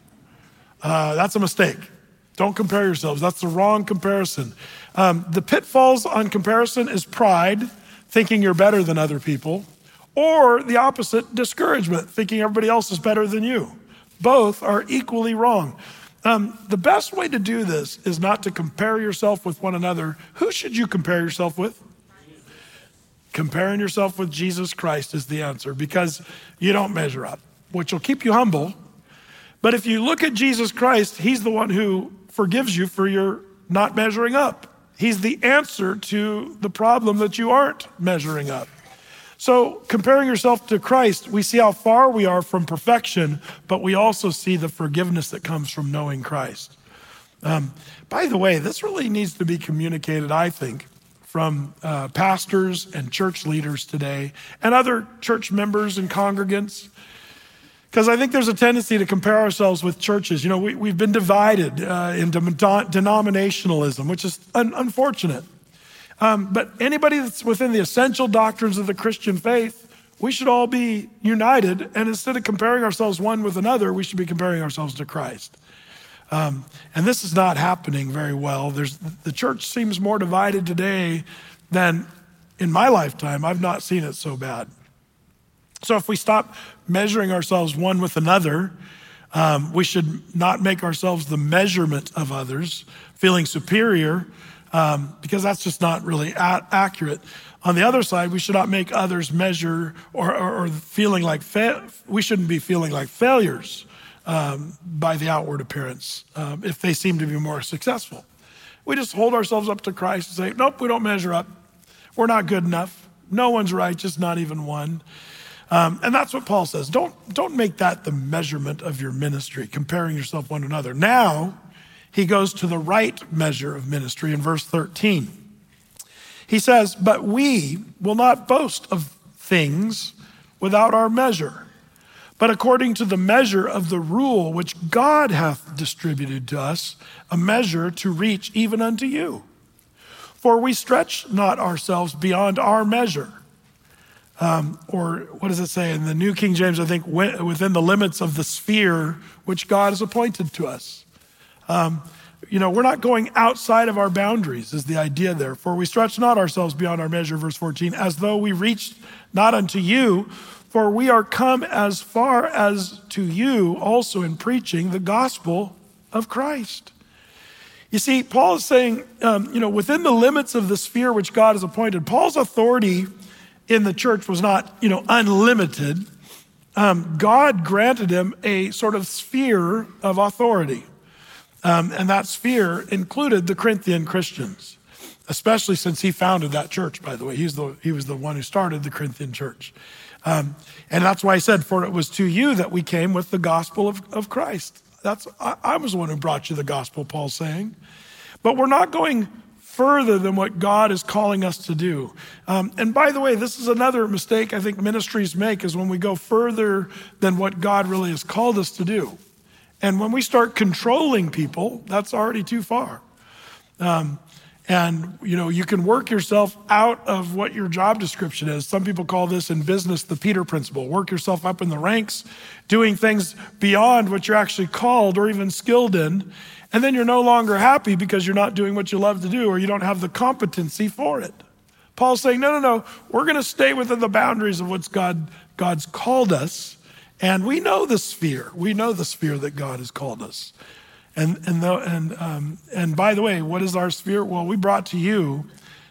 Speaker 1: That's a mistake. Don't compare yourselves. That's the wrong comparison. The pitfalls on comparison is pride, thinking you're better than other people, or the opposite, discouragement, thinking everybody else is better than you. Both are equally wrong. The best way to do this is not to compare yourself with one another. Who should you compare yourself with? Comparing yourself with Jesus Christ is the answer, because you don't measure up, which will keep you humble. But if you look at Jesus Christ, he's the one who forgives you for your not measuring up. He's the answer to the problem that you aren't measuring up. So comparing yourself to Christ, we see how far we are from perfection, but we also see the forgiveness that comes from knowing Christ. By the way, this really needs to be communicated, I think, from pastors and church leaders today and other church members and congregants, because I think there's a tendency to compare ourselves with churches. You know, we've been divided into denominationalism, which is unfortunate. But anybody that's within the essential doctrines of the Christian faith, we should all be united. And instead of comparing ourselves one with another, we should be comparing ourselves to Christ. And this is not happening very well. The church seems more divided today than in my lifetime. I've not seen it so bad. So if we stop measuring ourselves one with another, we should not make ourselves the measurement of others, feeling superior, because that's just not really accurate. On the other side, we should not make others measure or feeling like we shouldn't be feeling like failures by the outward appearance if they seem to be more successful. We just hold ourselves up to Christ and say, nope, we don't measure up. We're not good enough. No one's righteous, not even one. And that's what Paul says. Don't make that the measurement of your ministry, comparing yourself one to another. Now, he goes to the right measure of ministry in verse 13. He says, "But we will not boast of things without our measure, but according to the measure of the rule which God hath distributed to us, a measure to reach even unto you. For we stretch not ourselves beyond our measure." Or what does it say in the New King James? I think within the limits of the sphere which God has appointed to us. We're not going outside of our boundaries is the idea there. "For we stretch not ourselves beyond our measure," verse 14, "as though we reached not unto you, for we are come as far as to you also in preaching the gospel of Christ." You see, Paul is saying, within the limits of the sphere which God has appointed, Paul's authority in the church was not, unlimited. God granted him a sort of sphere of authority. And that sphere included the Corinthian Christians, especially since he founded that church, by the way. He was the one who started the Corinthian church. And that's why he said, "For it was to you that we came with the gospel of Christ." I was the one who brought you the gospel, Paul's saying. But we're not going further than what God is calling us to do. And by the way, this is another mistake I think ministries make, is when we go further than what God really has called us to do. And when we start controlling people, that's already too far. You can work yourself out of what your job description is. Some people call this in business the Peter principle. Work yourself up in the ranks, doing things beyond what you're actually called or even skilled in. And then you're no longer happy because you're not doing what you love to do, or you don't have the competency for it. Paul's saying, no, we're going to stay within the boundaries of what God's called us. And we know the sphere. We know the sphere that God has called us. And by the way, what is our sphere? Well, we brought to you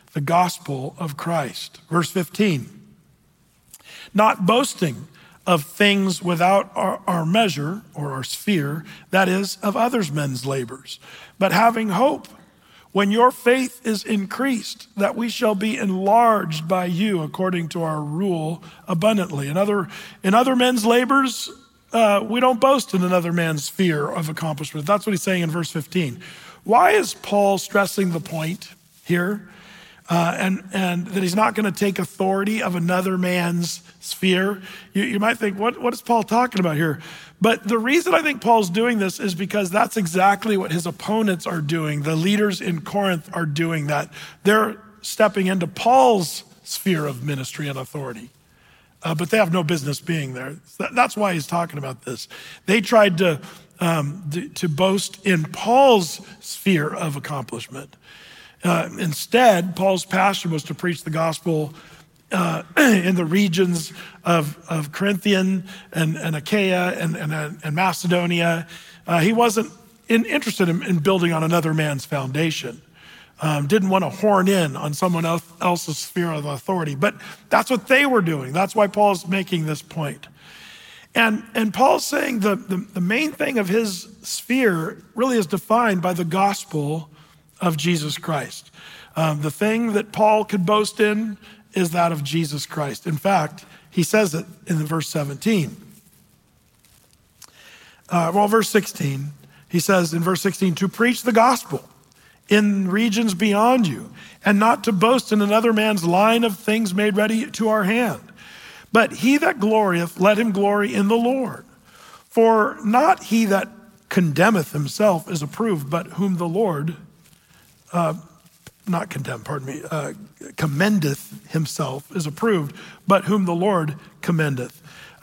Speaker 1: the gospel of Christ. Verse 15, not boasting of things without our measure or our sphere, that is, of others' men's labors, but having hope when your faith is increased, that we shall be enlarged by you according to our rule abundantly. In other men's labors, we don't boast in another man's sphere of accomplishment. That's what he's saying in verse 15. Why is Paul stressing the point here? And that he's not going to take authority of another man's sphere. You might think, what is Paul talking about here? But the reason I think Paul's doing this is because that's exactly what his opponents are doing. The leaders in Corinth are doing that. They're stepping into Paul's sphere of ministry and authority. But they have no business being there. That's why he's talking about this. They tried to boast in Paul's sphere of accomplishment. Instead, Paul's passion was to preach the gospel in the regions of Corinthian and Achaia and Macedonia. He wasn't interested in building on another man's foundation. Didn't want to horn in on someone else's sphere of authority. But that's what they were doing. That's why Paul's making this point. And Paul's saying the main thing of his sphere really is defined by the gospel of Jesus Christ. The thing that Paul could boast in is that of Jesus Christ. In fact, he says it in verse 17. Verse 16, he says in verse 16, to preach the gospel in regions beyond you, and not to boast in another man's line of things made ready to our hand. But he that glorieth, let him glory in the Lord. For not he that condemneth himself is approved, but whom the Lord commendeth himself is approved, but whom the Lord commendeth.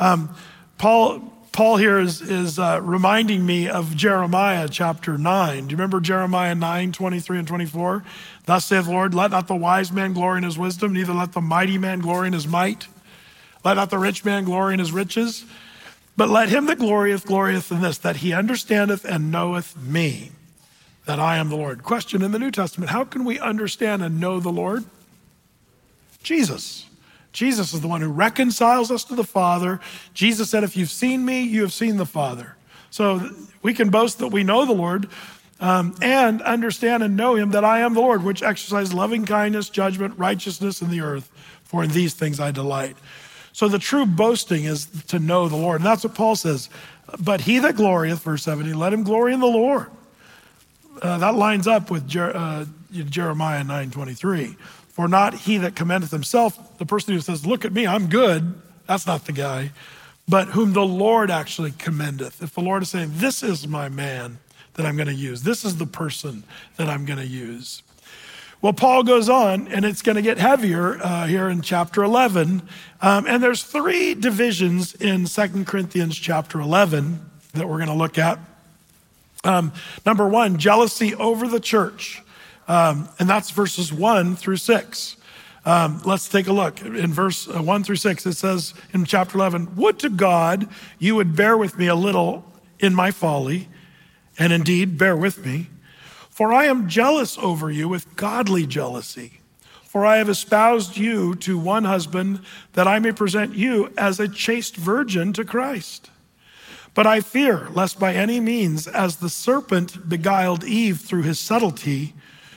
Speaker 1: Paul here is reminding me of Jeremiah chapter 9. Do you remember Jeremiah 9, 23 and 24? Thus saith the Lord, let not the wise man glory in his wisdom, neither let the mighty man glory in his might. Let not the rich man glory in his riches, but let him that glorieth in this, that he understandeth and knoweth me, that I am the Lord. Question in the New Testament, how can we understand and know the Lord? Jesus. Jesus is the one who reconciles us to the Father. Jesus said, if you've seen me, you have seen the Father. So we can boast that we know the Lord and understand and know him, that I am the Lord, which exercise loving kindness, judgment, righteousness in the earth. For in these things I delight. So the true boasting is to know the Lord. And that's what Paul says. But he that glorieth, verse 17, let him glory in the Lord. That lines up with Jeremiah 9:23. For not he that commendeth himself, the person who says, look at me, I'm good. That's not the guy. But whom the Lord actually commendeth. If the Lord is saying, this is my man that I'm going to use. This is the person that I'm going to use. Well, Paul goes on, and it's going to get heavier here in chapter 11. And there's three divisions in 2 Corinthians chapter 11 that we're going to look at. Number one, jealousy over the church. And that's verses 1 through 6. Let's take a look. In verse 1 through 6, it says in chapter 11, would to God you would bear with me a little in my folly, and indeed bear with me. For I am jealous over you with godly jealousy. For I have espoused you to one husband, that I may present you as a chaste virgin to Christ. But I fear, lest by any means, as the serpent beguiled Eve through his subtlety,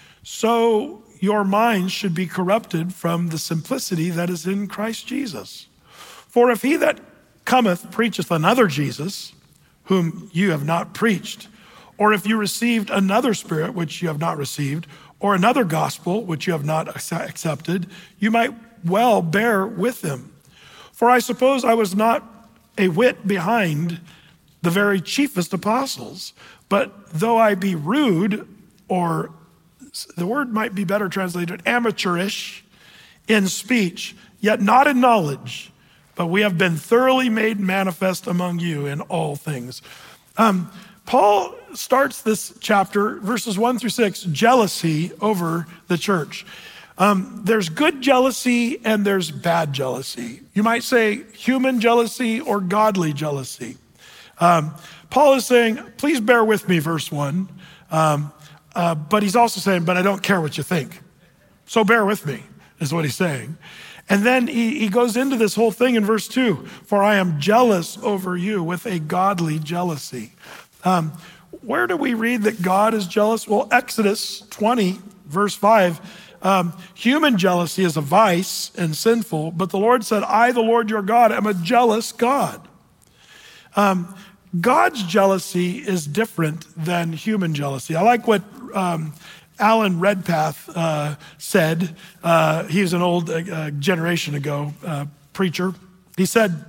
Speaker 1: so your minds should be corrupted from the simplicity that is in Christ Jesus. For if he that cometh preacheth another Jesus, whom you have not preached, or if you received another spirit which you have not received, or another gospel which you have not accepted, you might well bear with him. For I suppose I was not a whit behind the very chiefest apostles, but though I be rude, or the word might be better translated amateurish in speech, yet not in knowledge, but we have been thoroughly made manifest among you in all things. Paul starts this chapter, verses 1 through 6, jealousy over the church. There's good jealousy and there's bad jealousy. You might say human jealousy or godly jealousy. Paul is saying, please bear with me, verse 1. But he's also saying, but I don't care what you think. So bear with me, is what he's saying. And then he goes into this whole thing in verse 2. For I am jealous over you with a godly jealousy. Where do we read that God is jealous? Well, Exodus 20, verse 5. Human jealousy is a vice and sinful, but the Lord said, I, the Lord your God, am a jealous God. God's jealousy is different than human jealousy. I like what Alan Redpath said. He was an old generation ago preacher. He said,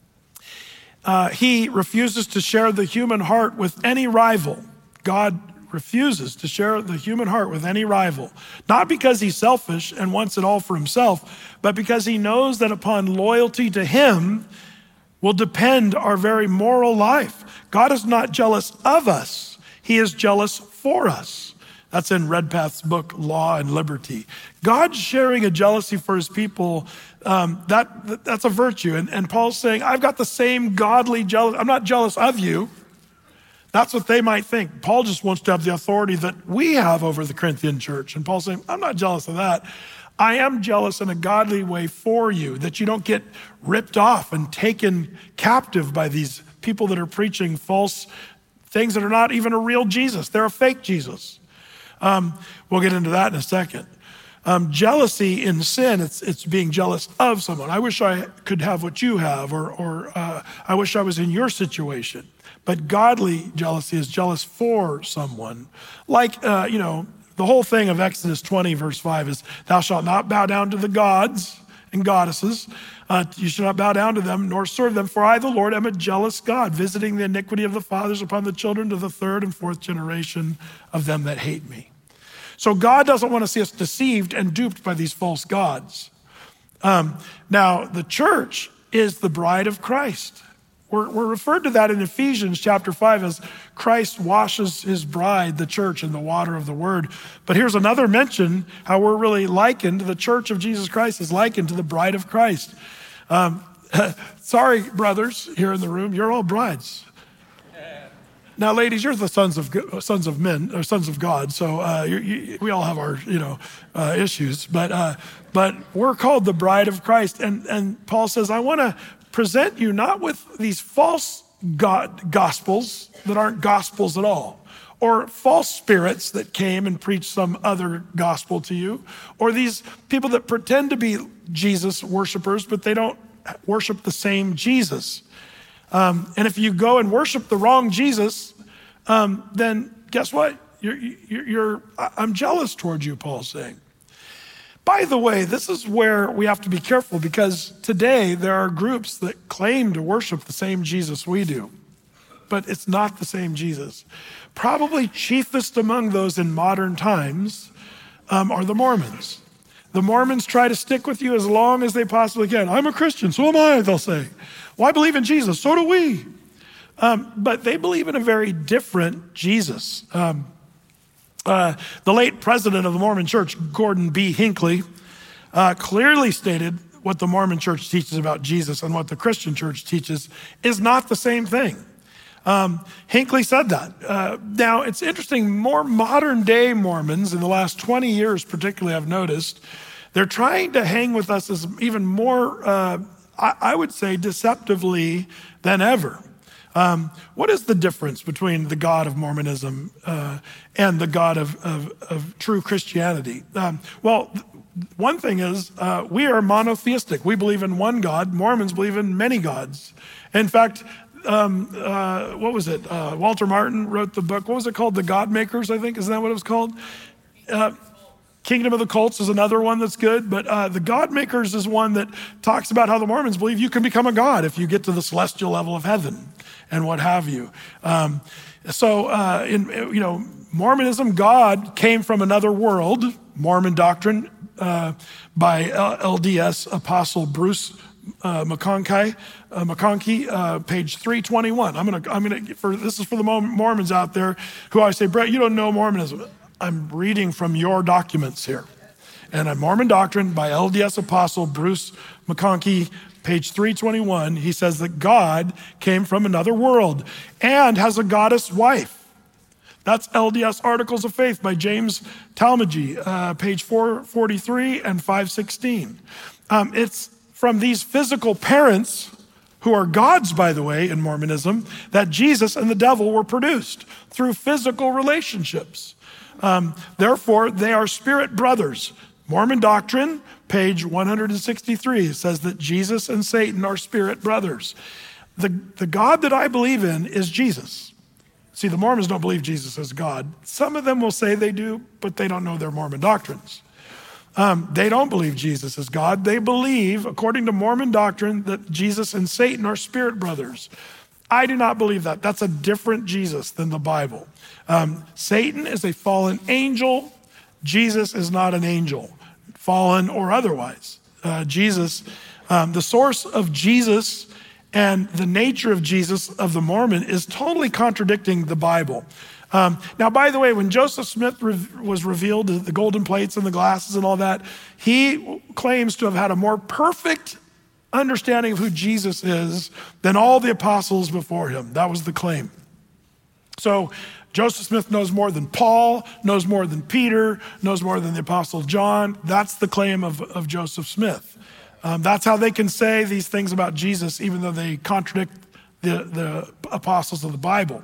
Speaker 1: he refuses to share the human heart with any rival. God refuses to share the human heart with any rival, not because he's selfish and wants it all for himself, but because he knows that upon loyalty to him will depend our very moral life. God is not jealous of us. He is jealous for us. That's in Redpath's book, Law and Liberty. God sharing a jealousy for his people, that's a virtue. And Paul's saying, I've got the same godly jealousy. I'm not jealous of you. That's what they might think. Paul just wants to have the authority that we have over the Corinthian church. And Paul's saying, I'm not jealous of that. I am jealous in a godly way for you, that you don't get ripped off and taken captive by these people that are preaching false things that are not even a real Jesus. They're a fake Jesus. We'll get into that in a second. Jealousy in sin, it's being jealous of someone. I wish I could have what you have, or I wish I was in your situation. But godly jealousy is jealous for someone. Like, the whole thing of Exodus 20, verse 5 is, thou shalt not bow down to the gods and goddesses. You shall not bow down to them, nor serve them. For I, the Lord, am a jealous God, visiting the iniquity of the fathers upon the children to the third and fourth generation of them that hate me. So God doesn't want to see us deceived and duped by these false gods. Now, the church is the bride of Christ. We're referred to that in Ephesians chapter 5 as Christ washes his bride, the church, in the water of the word. But here's another mention how we're really likened. The church of Jesus Christ is likened to the bride of Christ. Sorry, brothers here in the room, you're all brides. Now, ladies, you're the sons of men, or sons of God. So we all have our, issues. But we're called the bride of Christ. And Paul says, I want to present you not with these false gospels that aren't gospels at all, or false spirits that came and preached some other gospel to you, or these people that pretend to be Jesus worshipers, but they don't worship the same Jesus. And if you go and worship the wrong Jesus, then guess what? I'm jealous towards you, Paul's saying. By the way, this is where we have to be careful, because today there are groups that claim to worship the same Jesus we do, but it's not the same Jesus. Probably chiefest among those in modern times are the Mormons. The Mormons try to stick with you as long as they possibly can. I'm a Christian, so am I, they'll say. Well, I believe in Jesus, so do we. But they believe in a very different Jesus. The late president of the Mormon Church, Gordon B. Hinckley, clearly stated what the Mormon Church teaches about Jesus and what the Christian Church teaches is not the same thing. Hinckley said that. Now, it's interesting, more modern day Mormons in the last 20 years particularly, I've noticed, they're trying to hang with us as even more, I would say, deceptively than ever. What is the difference between the God of Mormonism and the God of true Christianity? Well, one thing is we are monotheistic. We believe in one God. Mormons believe in many gods. In fact, what was it? Walter Martin wrote the book. What was it called? The God Makers, I think. Isn't that what it was called? Kingdom of the Cults is another one that's good. But the God Makers is one that talks about how the Mormons believe you can become a god if you get to the celestial level of heaven and what have you. In Mormonism, God came from another world. Mormon doctrine by LDS Apostle Bruce McConkie, page 321. This is for the Mormons out there who I say, Brett, you don't know Mormonism. I'm reading from your documents here. And a Mormon doctrine by LDS Apostle Bruce McConkie, page 321, he says that God came from another world and has a goddess wife. That's LDS Articles of Faith by James Talmage, page 443 and 516. It's from these physical parents, who are gods, by the way, in Mormonism, that Jesus and the devil were produced through physical relationships. Therefore, they are spirit brothers. Mormon doctrine, page 163, says that Jesus and Satan are spirit brothers. The God that I believe in is Jesus. See, the Mormons don't believe Jesus is God. Some of them will say they do, but they don't know their Mormon doctrines. They don't believe Jesus is God. They believe, according to Mormon doctrine, that Jesus and Satan are spirit brothers. I do not believe that. That's a different Jesus than the Bible. Satan is a fallen angel. Jesus is not an angel, fallen or otherwise. The source of Jesus and the nature of Jesus of the Mormon is totally contradicting the Bible. Now, by the way, when Joseph Smith was revealed, the golden plates and the glasses and all that, he claims to have had a more perfect understanding of who Jesus is than all the apostles before him. That was the claim. So Joseph Smith knows more than Paul, knows more than Peter, knows more than the apostle John. That's the claim of Joseph Smith. That's how they can say these things about Jesus, even though they contradict the apostles of the Bible.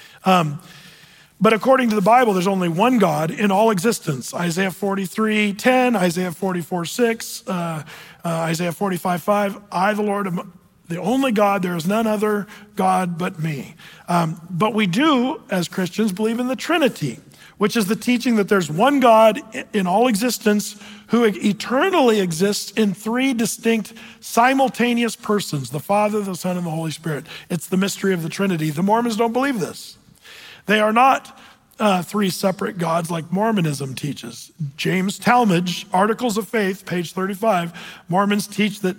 Speaker 1: But according to the Bible, there's only one God in all existence. Isaiah 43:10, Isaiah 44:6, Isaiah 45:5. I, the Lord, am the only God. There is none other God but me. But we do, as Christians, believe in the Trinity, which is the teaching that there's one God in all existence who eternally exists in three distinct simultaneous persons, the Father, the Son, and the Holy Spirit. It's the mystery of the Trinity. The Mormons don't believe this. They are not three separate gods like Mormonism teaches. James Talmage, Articles of Faith, page 35, Mormons teach that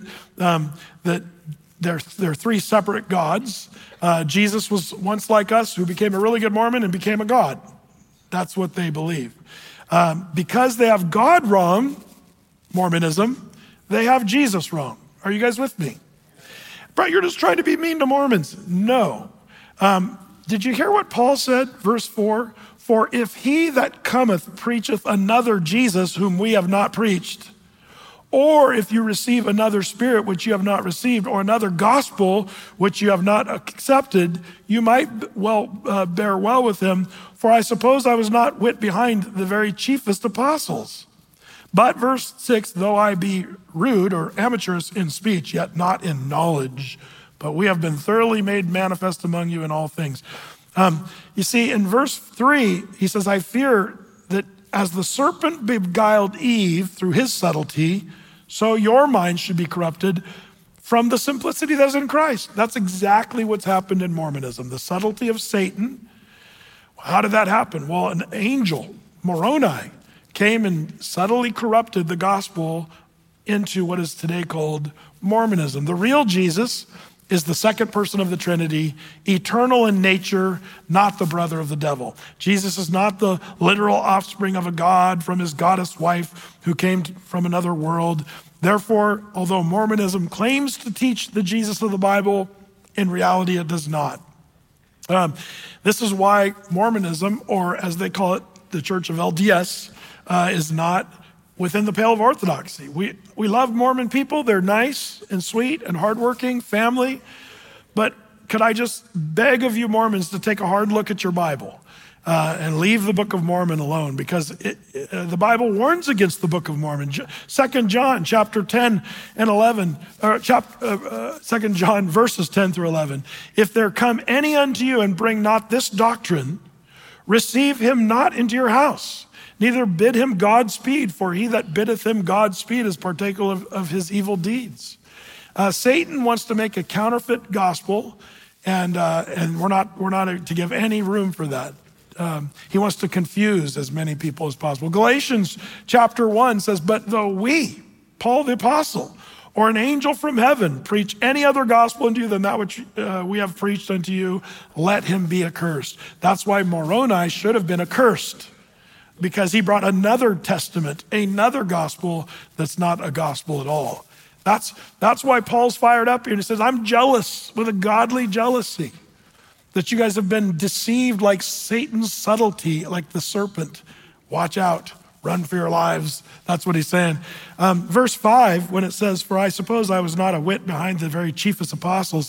Speaker 1: they're three separate gods. Jesus was once like us, who became a really good Mormon and became a god. That's what they believe. Because they have God wrong, Mormonism, they have Jesus wrong. Are you guys with me? Brett, you're just trying to be mean to Mormons. No. Did you hear what Paul said, verse 4? For if he that cometh preacheth another Jesus whom we have not preached, or if you receive another spirit which you have not received, or another gospel which you have not accepted, you might bear well with him. For I suppose I was not whit behind the very chiefest apostles. But verse 6, though I be rude or amateurish in speech, yet not in knowledge, but we have been thoroughly made manifest among you in all things. You see, in verse 3, he says, I fear that as the serpent beguiled Eve through his subtlety, so your mind should be corrupted from the simplicity that is in Christ. That's exactly what's happened in Mormonism. The subtlety of Satan. How did that happen? Well, an angel, Moroni, came and subtly corrupted the gospel into what is today called Mormonism. The real Jesus is the second person of the Trinity, eternal in nature, not the brother of the devil. Jesus is not the literal offspring of a god from his goddess wife who came from another world. Therefore, although Mormonism claims to teach the Jesus of the Bible, in reality it does not. This is why Mormonism, or as they call it, the Church of LDS, is not within the pale of orthodoxy. We love Mormon people. They're nice and sweet and hardworking, family. But could I just beg of you Mormons to take a hard look at your Bible and leave the Book of Mormon alone, because the Bible warns against the Book of Mormon. 2 John chapter 10 and 11, or 2 John verses 10 through 11. If there come any unto you and bring not this doctrine, receive him not into your house. Neither bid him Godspeed, for he that biddeth him Godspeed is partaker of his evil deeds. Satan wants to make a counterfeit gospel, and we're not to give any room for that. He wants to confuse as many people as possible. Galatians chapter 1 says, but though we, Paul the apostle, or an angel from heaven preach any other gospel unto you than that which we have preached unto you, let him be accursed. That's why Moroni should have been accursed, because he brought another testament, another gospel that's not a gospel at all. That's why Paul's fired up here and he says, I'm jealous with a godly jealousy. that you guys have been deceived like Satan's subtlety, like the serpent. Watch out, run for your lives. That's what he's saying. Verse 5, when it says, for I suppose I was not a whit behind the very chiefest apostles,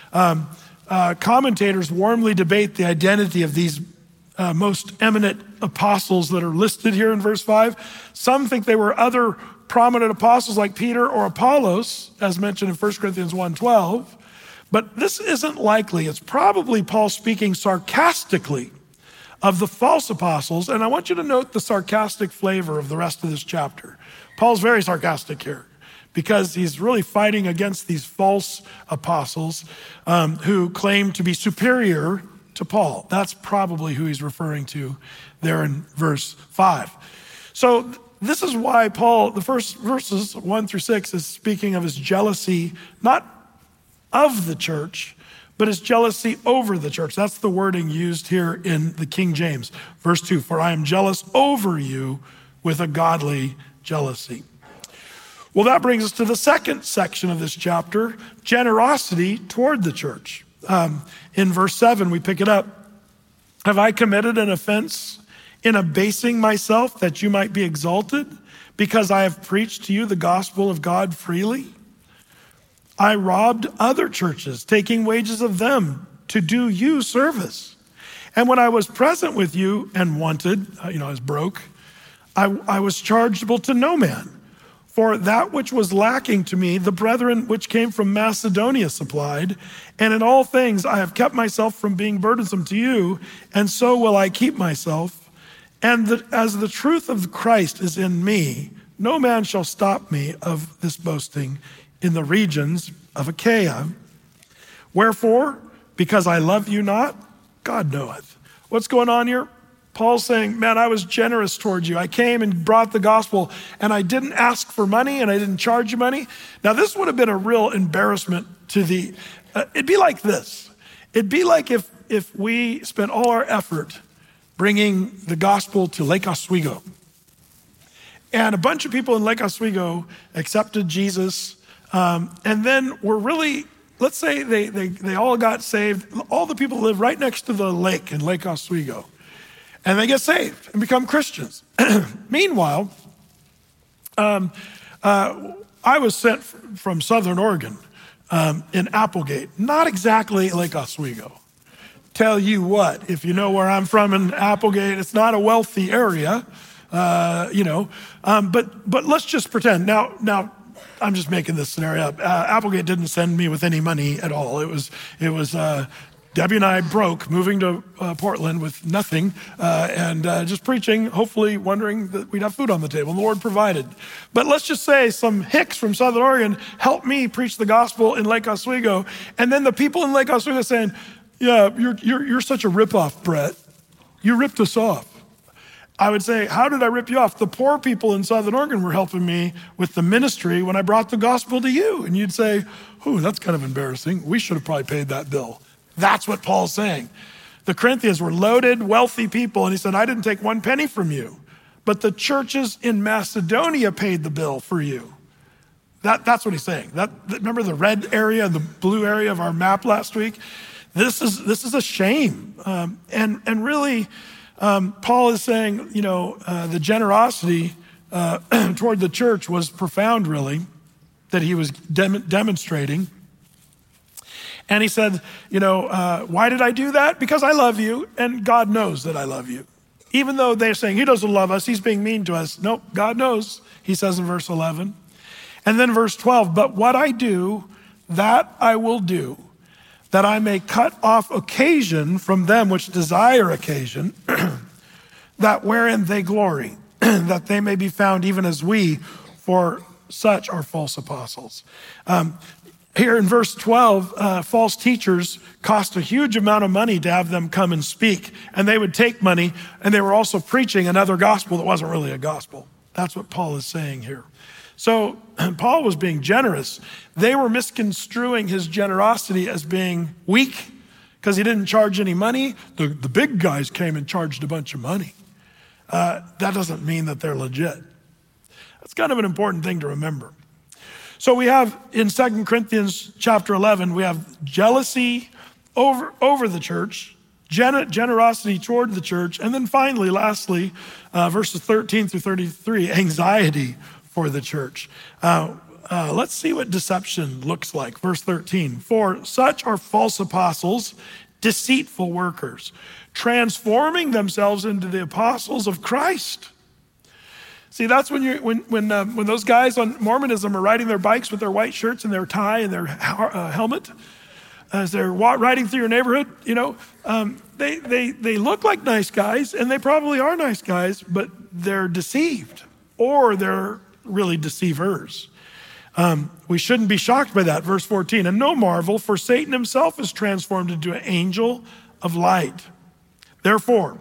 Speaker 1: commentators warmly debate the identity of these most eminent apostles that are listed here in verse 5. Some think they were other prominent apostles like Peter or Apollos, as mentioned in 1 Corinthians 1:12. But this isn't likely. It's probably Paul speaking sarcastically of the false apostles. And I want you to note the sarcastic flavor of the rest of this chapter. Paul's very sarcastic here because he's really fighting against these false apostles who claim to be superior to Paul. That's probably who he's referring to there in verse 5. So this is why Paul, the first verses 1-6, is speaking of his jealousy, not of the church, but his jealousy over the church. That's the wording used here in the King James. Verse 2, for I am jealous over you with a godly jealousy. Well, that brings us to the second section of this chapter, generosity toward the church. In verse 7, we pick it up. Have I committed an offense in abasing myself that you might be exalted because I have preached to you the gospel of God freely? I robbed other churches, taking wages of them to do you service. And when I was present with you and wanted, I was broke, I was chargeable to no man. For that which was lacking to me, the brethren which came from Macedonia supplied. And in all things I have kept myself from being burdensome to you, and so will I keep myself. And as the truth of Christ is in me, no man shall stop me of this boasting in the regions of Achaia. Wherefore, because I love you not, God knoweth. What's going on here? Paul's saying, man, I was generous towards you. I came and brought the gospel, and I didn't ask for money, and I didn't charge you money. Now, this would have been a real embarrassment to it'd be like this. It'd be like if we spent all our effort bringing the gospel to Lake Oswego, and a bunch of people in Lake Oswego accepted Jesus, and then were really, let's say they all got saved. All the people live right next to the lake in Lake Oswego. And they get saved and become Christians. Meanwhile, I was sent from Southern Oregon in Applegate, not exactly Lake Oswego. Tell you what, if you know where I'm from in Applegate, it's not a wealthy area, but let's just pretend. Now, I'm just making this scenario up. Applegate didn't send me with any money at all. It was Debbie and I broke, moving to Portland with nothing, and just preaching, hopefully wondering that we'd have food on the table. And the Lord provided. But let's just say some hicks from Southern Oregon helped me preach the gospel in Lake Oswego, and then the people in Lake Oswego saying, "Yeah, you're such a ripoff, Brett. You ripped us off." I would say, how did I rip you off? The poor people in Southern Oregon were helping me with the ministry when I brought the gospel to you. And you'd say, "Ooh, that's kind of embarrassing. We should have probably paid that bill." That's what Paul's saying. The Corinthians were loaded, wealthy people, and he said, I didn't take one penny from you, but the churches in Macedonia paid the bill for you. That's what he's saying. Remember the red area and the blue area of our map last week? This is a shame. And really, Paul is saying, the generosity toward the church was profound, really, that he was demonstrating. And he said, why did I do that? Because I love you, and God knows that I love you. Even though they're saying he doesn't love us, he's being mean to us. Nope, God knows, he says in verse 11. And then verse 12, but what I do, that I will do, that I may cut off occasion from them which desire occasion, that wherein they glory, that they may be found even as we, for such are false apostles. Here in verse 12, false teachers cost a huge amount of money to have them come and speak. And they would take money, and they were also preaching another gospel that wasn't really a gospel. That's what Paul is saying here. So Paul was being generous. They were misconstruing his generosity as being weak because he didn't charge any money. The big guys came and charged a bunch of money. That doesn't mean that they're legit. That's kind of an important thing to remember. So we have in 2 Corinthians chapter 11, we have jealousy over the church, generosity toward the church, and then finally, lastly, verses 13 through 33, anxiety for the church. Let's see what deception looks like. Verse 13, for such are false apostles, deceitful workers, transforming themselves into the apostles of Christ. See, that's when those guys on Mormonism are riding their bikes with their white shirts and their tie and their helmet, as they're riding through your neighborhood, they look like nice guys, and they probably are nice guys, but they're deceived, or they're really deceivers. We shouldn't be shocked by that. Verse 14, and no marvel, for Satan himself is transformed into an angel of light. Therefore,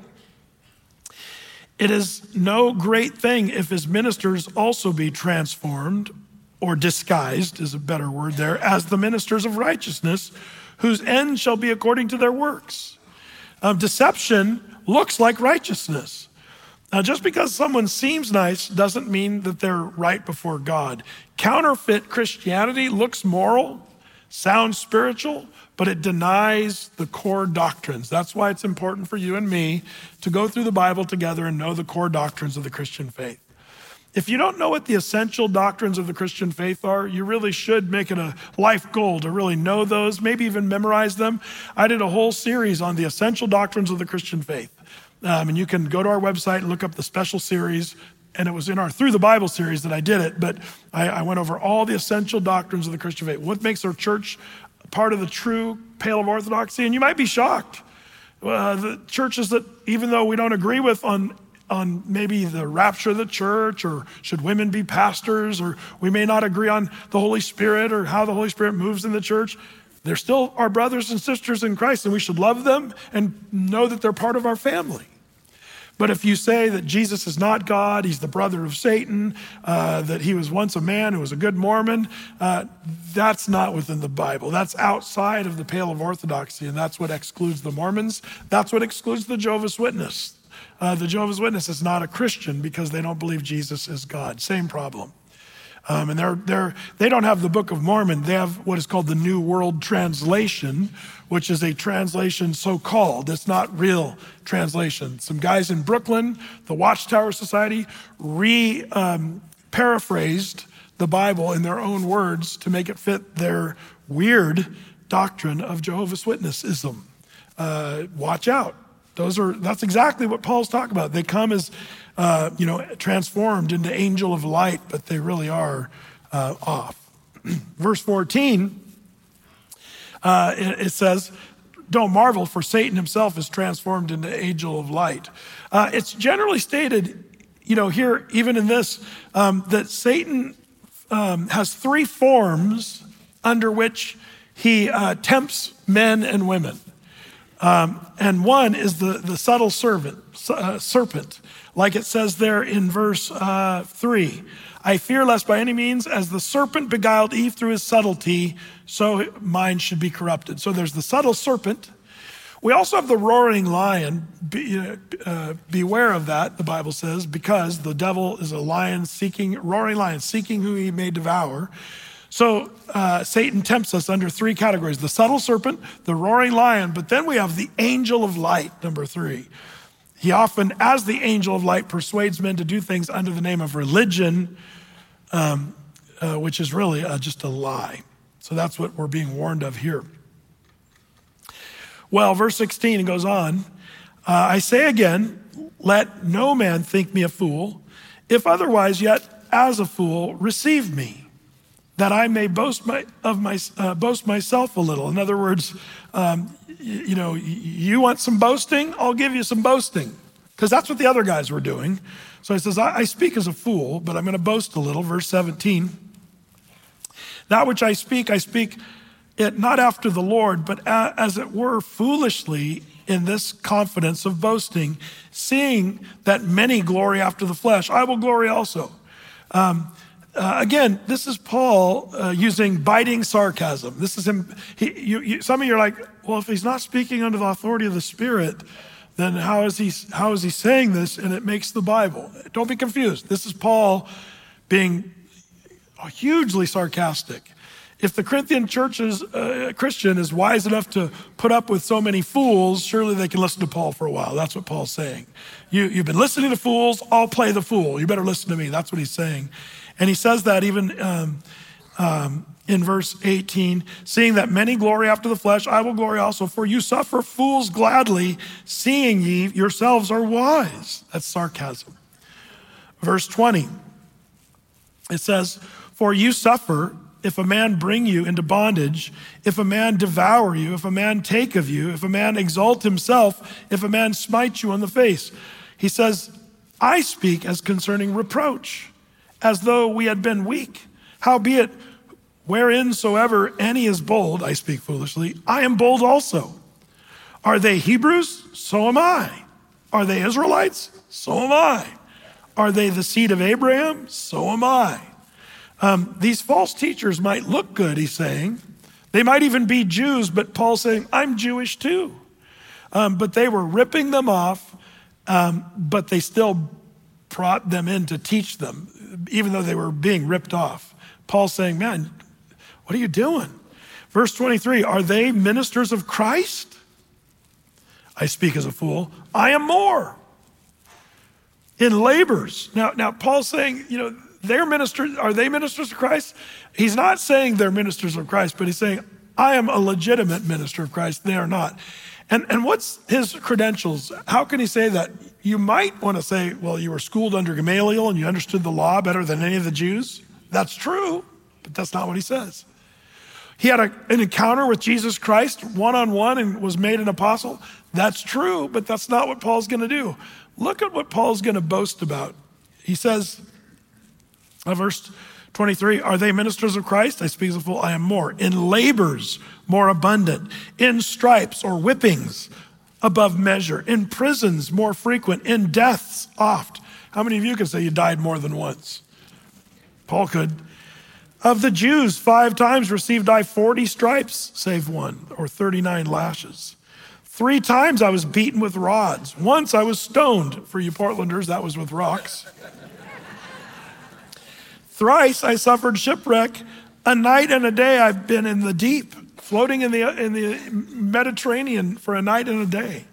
Speaker 1: it is no great thing if his ministers also be transformed, or disguised is a better word there, as the ministers of righteousness, whose end shall be according to their works. Deception looks like righteousness. Now, just because someone seems nice doesn't mean that they're right before God. Counterfeit Christianity looks moral, sounds spiritual, but it denies the core doctrines. That's why it's important for you and me to go through the Bible together and know the core doctrines of the Christian faith. If you don't know what the essential doctrines of the Christian faith are, you really should make it a life goal to really know those, maybe even memorize them. I did a whole series on the essential doctrines of the Christian faith. And you can go to our website and look up the special series, and it was in our Through the Bible series that I did it, but I went over all the essential doctrines of the Christian faith. What makes our church part of the true Pale of Orthodoxy? And you might be shocked. The churches that, even though we don't agree with on maybe the rapture of the church, or should women be pastors, or we may not agree on the Holy Spirit or how the Holy Spirit moves in the church, they're still our brothers and sisters in Christ, and we should love them and know that they're part of our family. But if you say that Jesus is not God, he's the brother of Satan, that he was once a man who was a good Mormon, that's not within the Bible. That's outside of the Pale of Orthodoxy, and that's what excludes the Mormons. That's what excludes the Jehovah's Witness. The Jehovah's Witness is not a Christian because they don't believe Jesus is God. Same problem. And they don't have the Book of Mormon. They have what is called the New World Translation, which is a translation so-called. It's not real translation. Some guys in Brooklyn, the Watchtower Society, paraphrased the Bible in their own words to make it fit their weird doctrine of Jehovah's Witnessism. Watch out. That's exactly what Paul's talking about. They come as, transformed into angel of light, but they really are off. Verse 14, it says, don't marvel, for Satan himself is transformed into angel of light. It's generally stated, here, even in this, that Satan has three forms under which he tempts men and women. And one is the subtle serpent, like it says there in verse 3. I fear lest by any means, as the serpent beguiled Eve through his subtlety, so mine should be corrupted. So there's the subtle serpent. We also have the roaring lion. Beware of that, the Bible says, because the devil is a roaring lion, seeking who he may devour. So Satan tempts us under three categories: the subtle serpent, the roaring lion, but then we have the angel of light, number 3. He often, as the angel of light, persuades men to do things under the name of religion, which is really just a lie. So that's what we're being warned of here. Well, verse 16, it goes on, I say again, let no man think me a fool. If otherwise, yet as a fool, receive me, that I may boast myself a little. In other words, you want some boasting? I'll give you some boasting, because that's what the other guys were doing. So he says, I speak as a fool, but I'm going to boast a little. Verse 17, that which I speak it not after the Lord, but as it were foolishly, in this confidence of boasting, seeing that many glory after the flesh, I will glory also. Again, this is Paul using biting sarcasm. This is him. Some of you are like, well, if he's not speaking under the authority of the Spirit, then how is he saying this? And it makes the Bible. Don't be confused. This is Paul being hugely sarcastic. If the Corinthian church's Christian is wise enough to put up with so many fools, surely they can listen to Paul for a while. That's what Paul's saying. You've been listening to fools, I'll play the fool. You better listen to me. That's what he's saying. And he says that even in verse 18, seeing that many glory after the flesh, I will glory also, for you suffer fools gladly, seeing ye yourselves are wise. That's sarcasm. Verse 20, it says, for you suffer if a man bring you into bondage, if a man devour you, if a man take of you, if a man exalt himself, if a man smite you on the face. He says, I speak as concerning reproach, as though we had been weak. Howbeit, whereinsoever any is bold, I speak foolishly, I am bold also. Are they Hebrews? So am I. Are they Israelites? So am I. Are they the seed of Abraham? So am I. These false teachers might look good, he's saying. They might even be Jews, but Paul's saying, I'm Jewish too. But they were ripping them off, but they still brought them in to teach them, even though they were being ripped off. Paul's saying, man, what are you doing? Verse 23, are they ministers of Christ? I speak as a fool. I am more. In labors. Now Paul's saying, they're ministers. Are they ministers of Christ? He's not saying they're ministers of Christ, but he's saying, I am a legitimate minister of Christ. They are not. And what's his credentials? How can he say that? You might want to say, well, you were schooled under Gamaliel and you understood the law better than any of the Jews. That's true, but that's not what he says. He had an encounter with Jesus Christ one-on-one and was made an apostle. That's true, but that's not what Paul's going to do. Look at what Paul's going to boast about. He says, verse 23, are they ministers of Christ? I speak as a fool, I am more. In labors, more abundant. In stripes or whippings, above measure. In prisons, more frequent. In deaths, oft. How many of you can say you died more than once? Paul could. Of the Jews, 5 times received I 40 stripes, save one, or 39 lashes. 3 times I was beaten with rods. Once I was stoned. For you Portlanders, that was with rocks. Thrice I suffered shipwreck. A night and a day I've been in the deep, floating in the Mediterranean for a night and a day.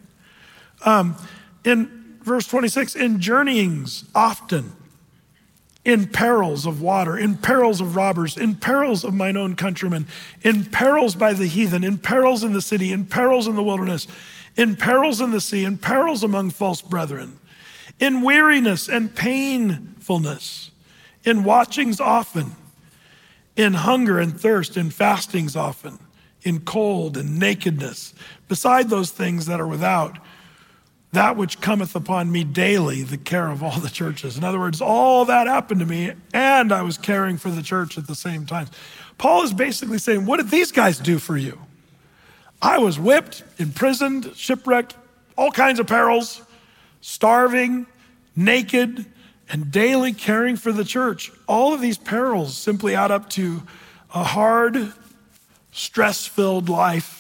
Speaker 1: In verse 26, in journeyings often, in perils of water, in perils of robbers, in perils of mine own countrymen, in perils by the heathen, in perils in the city, in perils in the wilderness, in perils in the sea, in perils among false brethren, in weariness and painfulness, in watchings often, in hunger and thirst, in fastings often, in cold and nakedness, beside those things that are without, that which cometh upon me daily, the care of all the churches. In other words, all that happened to me, and I was caring for the church at the same time. Paul is basically saying, what did these guys do for you? I was whipped, imprisoned, shipwrecked, all kinds of perils, starving, naked, and daily caring for the church. All of these perils simply add up to a hard, stress-filled life.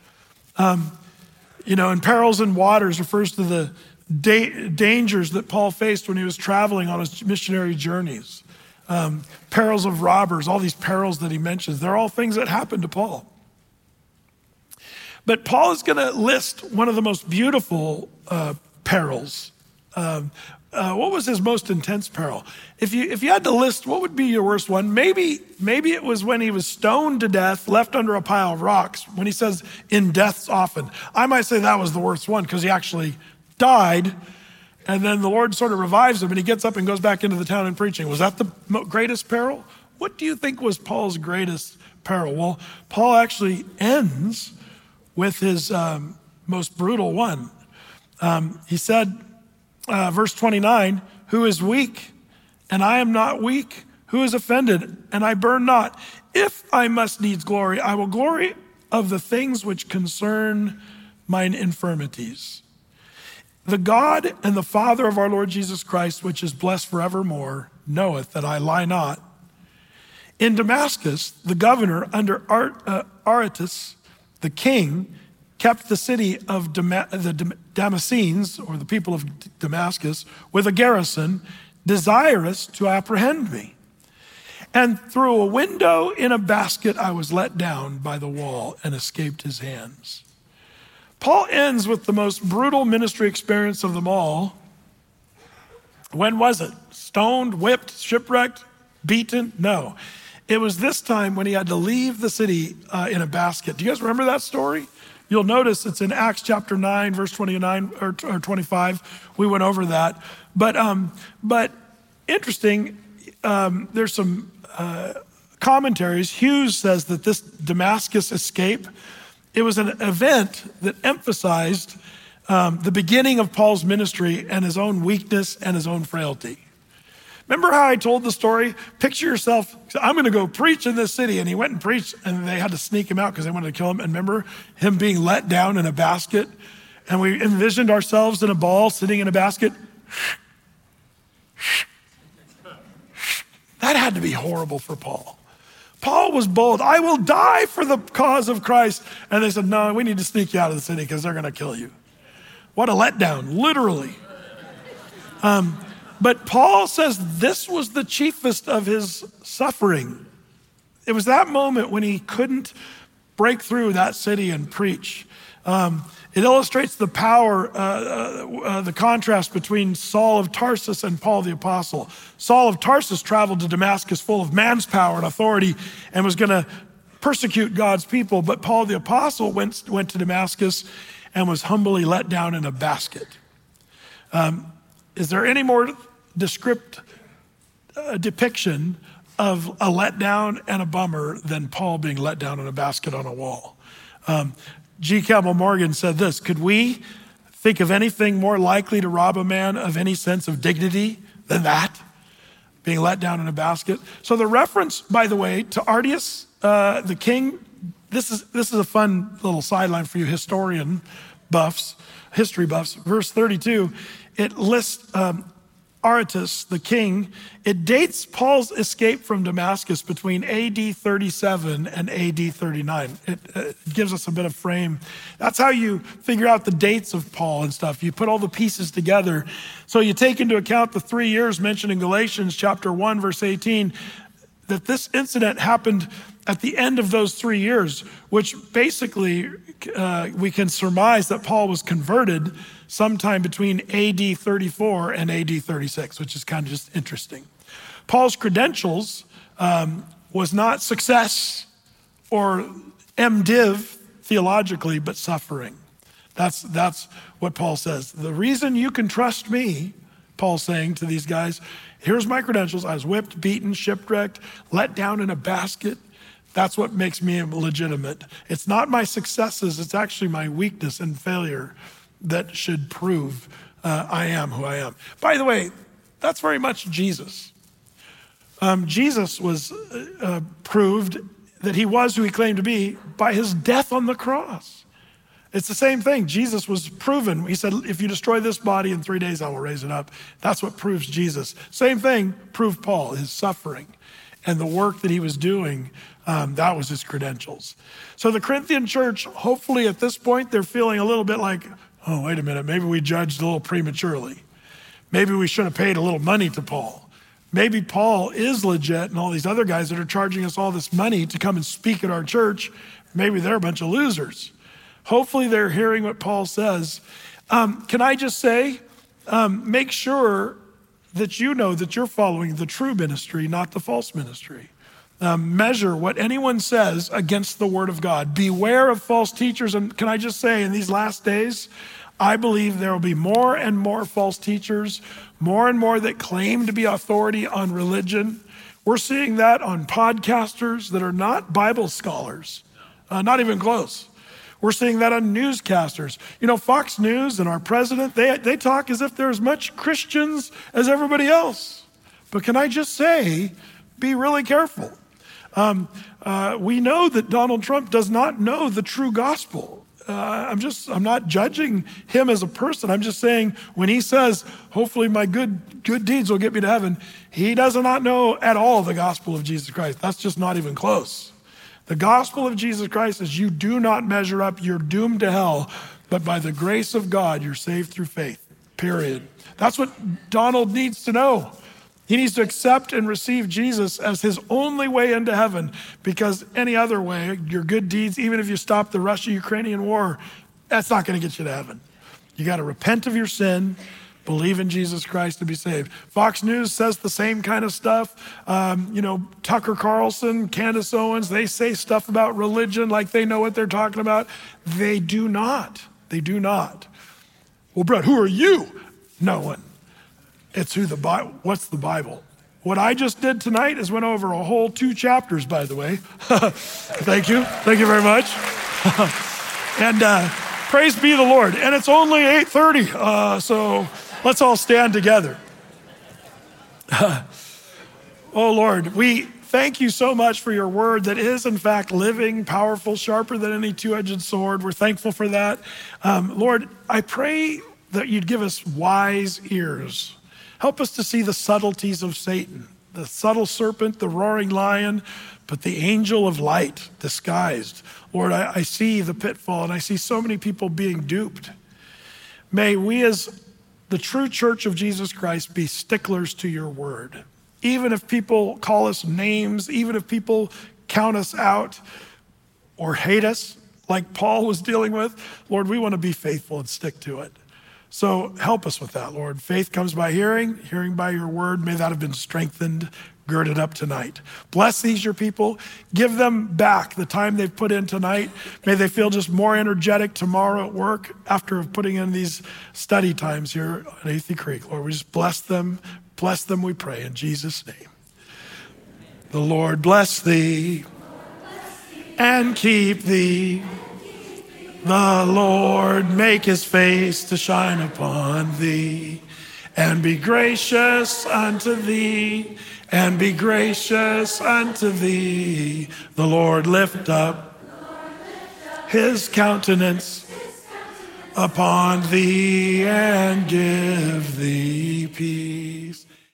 Speaker 1: And perils in waters refers to the dangers that Paul faced when he was traveling on his missionary journeys. Perils of robbers, all these perils that he mentions, they're all things that happened to Paul. But Paul is going to list one of the most beautiful perils. What was his most intense peril? If you had to list, what would be your worst one? Maybe it was when he was stoned to death, left under a pile of rocks, when he says, in deaths often. I might say that was the worst one because he actually died, and then the Lord sort of revives him, and he gets up and goes back into the town and preaching. Was that the greatest peril? What do you think was Paul's greatest peril? Well, Paul actually ends with his most brutal one. He said, verse 29, who is weak, and I am not weak? Who is offended, and I burn not? If I must needs glory, I will glory of the things which concern mine infirmities. The God and the Father of our Lord Jesus Christ, which is blessed forevermore, knoweth that I lie not. In Damascus, the governor under Aretas, the king, kept the city of the Damascenes, or the people of Damascus, with a garrison, desirous to apprehend me. And through a window in a basket, I was let down by the wall and escaped his hands. Paul ends with the most brutal ministry experience of them all. When was it? Stoned, whipped, shipwrecked, beaten? No. It was this time when he had to leave the city in a basket. Do you guys remember that story? You'll notice it's in Acts chapter 9, verse 29 or 25. We went over that. But interesting, there's some commentaries. Hughes says that this Damascus escape, it was an event that emphasized the beginning of Paul's ministry and his own weakness and his own frailty. Remember how I told the story? Picture yourself, I'm going to go preach in this city. And he went and preached, and they had to sneak him out because they wanted to kill him. And remember him being let down in a basket? And we envisioned ourselves in a ball sitting in a basket. That had to be horrible for Paul. Paul was bold. I will die for the cause of Christ. And they said, no, we need to sneak you out of the city because they're going to kill you. What a letdown, literally. But Paul says this was the chiefest of his suffering. It was that moment when he couldn't break through that city and preach. It illustrates the power, the contrast between Saul of Tarsus and Paul the Apostle. Saul of Tarsus traveled to Damascus full of man's power and authority and was going to persecute God's people. But Paul the Apostle went to Damascus and was humbly let down in a basket. Is there any more depiction of a letdown and a bummer than Paul being let down in a basket on a wall? G. Campbell Morgan said this: could we think of anything more likely to rob a man of any sense of dignity than that? Being let down in a basket. So the reference, by the way, to Artius, the king, this is a fun little sideline for you history buffs. Verse 32, it lists Aretas, the king. It dates Paul's escape from Damascus between AD 37 and AD 39. It gives us a bit of frame. That's how you figure out the dates of Paul and stuff. You put all the pieces together. So you take into account the 3 years mentioned in Galatians chapter 1, verse 18, that this incident happened at the end of those 3 years, which basically we can surmise that Paul was converted sometime between AD 34 and AD 36, which is kind of just interesting. Paul's credentials was not success or MDiv theologically, but suffering. That's what Paul says. The reason you can trust me, Paul's saying to these guys, here's my credentials. I was whipped, beaten, shipwrecked, let down in a basket. That's what makes me legitimate. It's not my successes. It's actually my weakness and failure that should prove I am who I am. By the way, that's very much Jesus. Jesus was proved that he was who he claimed to be by his death on the cross. It's the same thing. Jesus was proven. He said, if you destroy this body in 3 days, I will raise it up. That's what proves Jesus. Same thing proved Paul, his suffering and the work that he was doing. That was his credentials. So the Corinthian church, hopefully at this point, they're feeling a little bit like, oh, wait a minute, maybe we judged a little prematurely. Maybe we should have paid a little money to Paul. Maybe Paul is legit and all these other guys that are charging us all this money to come and speak at our church, maybe they're a bunch of losers. Hopefully they're hearing what Paul says. Can I just say, make sure that you know that you're following the true ministry, not the false ministry. Measure what anyone says against the word of God. Beware of false teachers. And can I just say, in these last days, I believe there will be more and more false teachers, more and more that claim to be authority on religion. We're seeing that on podcasters that are not Bible scholars, not even close. We're seeing that on newscasters. You know, Fox News and our president, they talk as if they're as much Christians as everybody else. But can I just say, be really careful. We know that Donald Trump does not know the true gospel. I'm not judging him as a person. I'm just saying when he says, hopefully my good deeds will get me to heaven, he does not know at all the gospel of Jesus Christ. That's just not even close. The gospel of Jesus Christ is you do not measure up, you're doomed to hell, but by the grace of God, you're saved through faith, period. That's what Donald needs to know. He needs to accept and receive Jesus as his only way into heaven, because any other way, your good deeds, even if you stop the Russia-Ukrainian war, that's not going to get you to heaven. You got to repent of your sin, believe in Jesus Christ to be saved. Fox News says the same kind of stuff. Tucker Carlson, Candace Owens, they say stuff about religion like they know what they're talking about. They do not. They do not. Well, Brett, who are you? No one. It's who the Bible. What's the Bible? What I just did tonight is went over a whole 2 chapters, by the way. Thank you. Thank you very much. And praise be the Lord. And it's only 8:30, so let's all stand together. Oh, Lord, we thank you so much for your word that is, in fact, living, powerful, sharper than any two-edged sword. We're thankful for that. Lord, I pray that you'd give us wise ears. Help us to see the subtleties of Satan, the subtle serpent, the roaring lion, but the angel of light disguised. Lord, I see the pitfall, and I see so many people being duped. May we as the true church of Jesus Christ be sticklers to your word. Even if people call us names, even if people count us out or hate us, like Paul was dealing with, Lord, we want to be faithful and stick to it. So help us with that, Lord. Faith comes by hearing, hearing by your word. May that have been strengthened, girded up tonight. Bless these, your people. Give them back the time they've put in tonight. May they feel just more energetic tomorrow at work after putting in these study times here at Athey Creek. Lord, we just bless them. Bless them, we pray, in Jesus' name. The Lord bless thee and keep thee. The Lord make his face to shine upon thee and be gracious unto thee, and be gracious unto thee. The Lord lift up his countenance upon thee and give thee peace.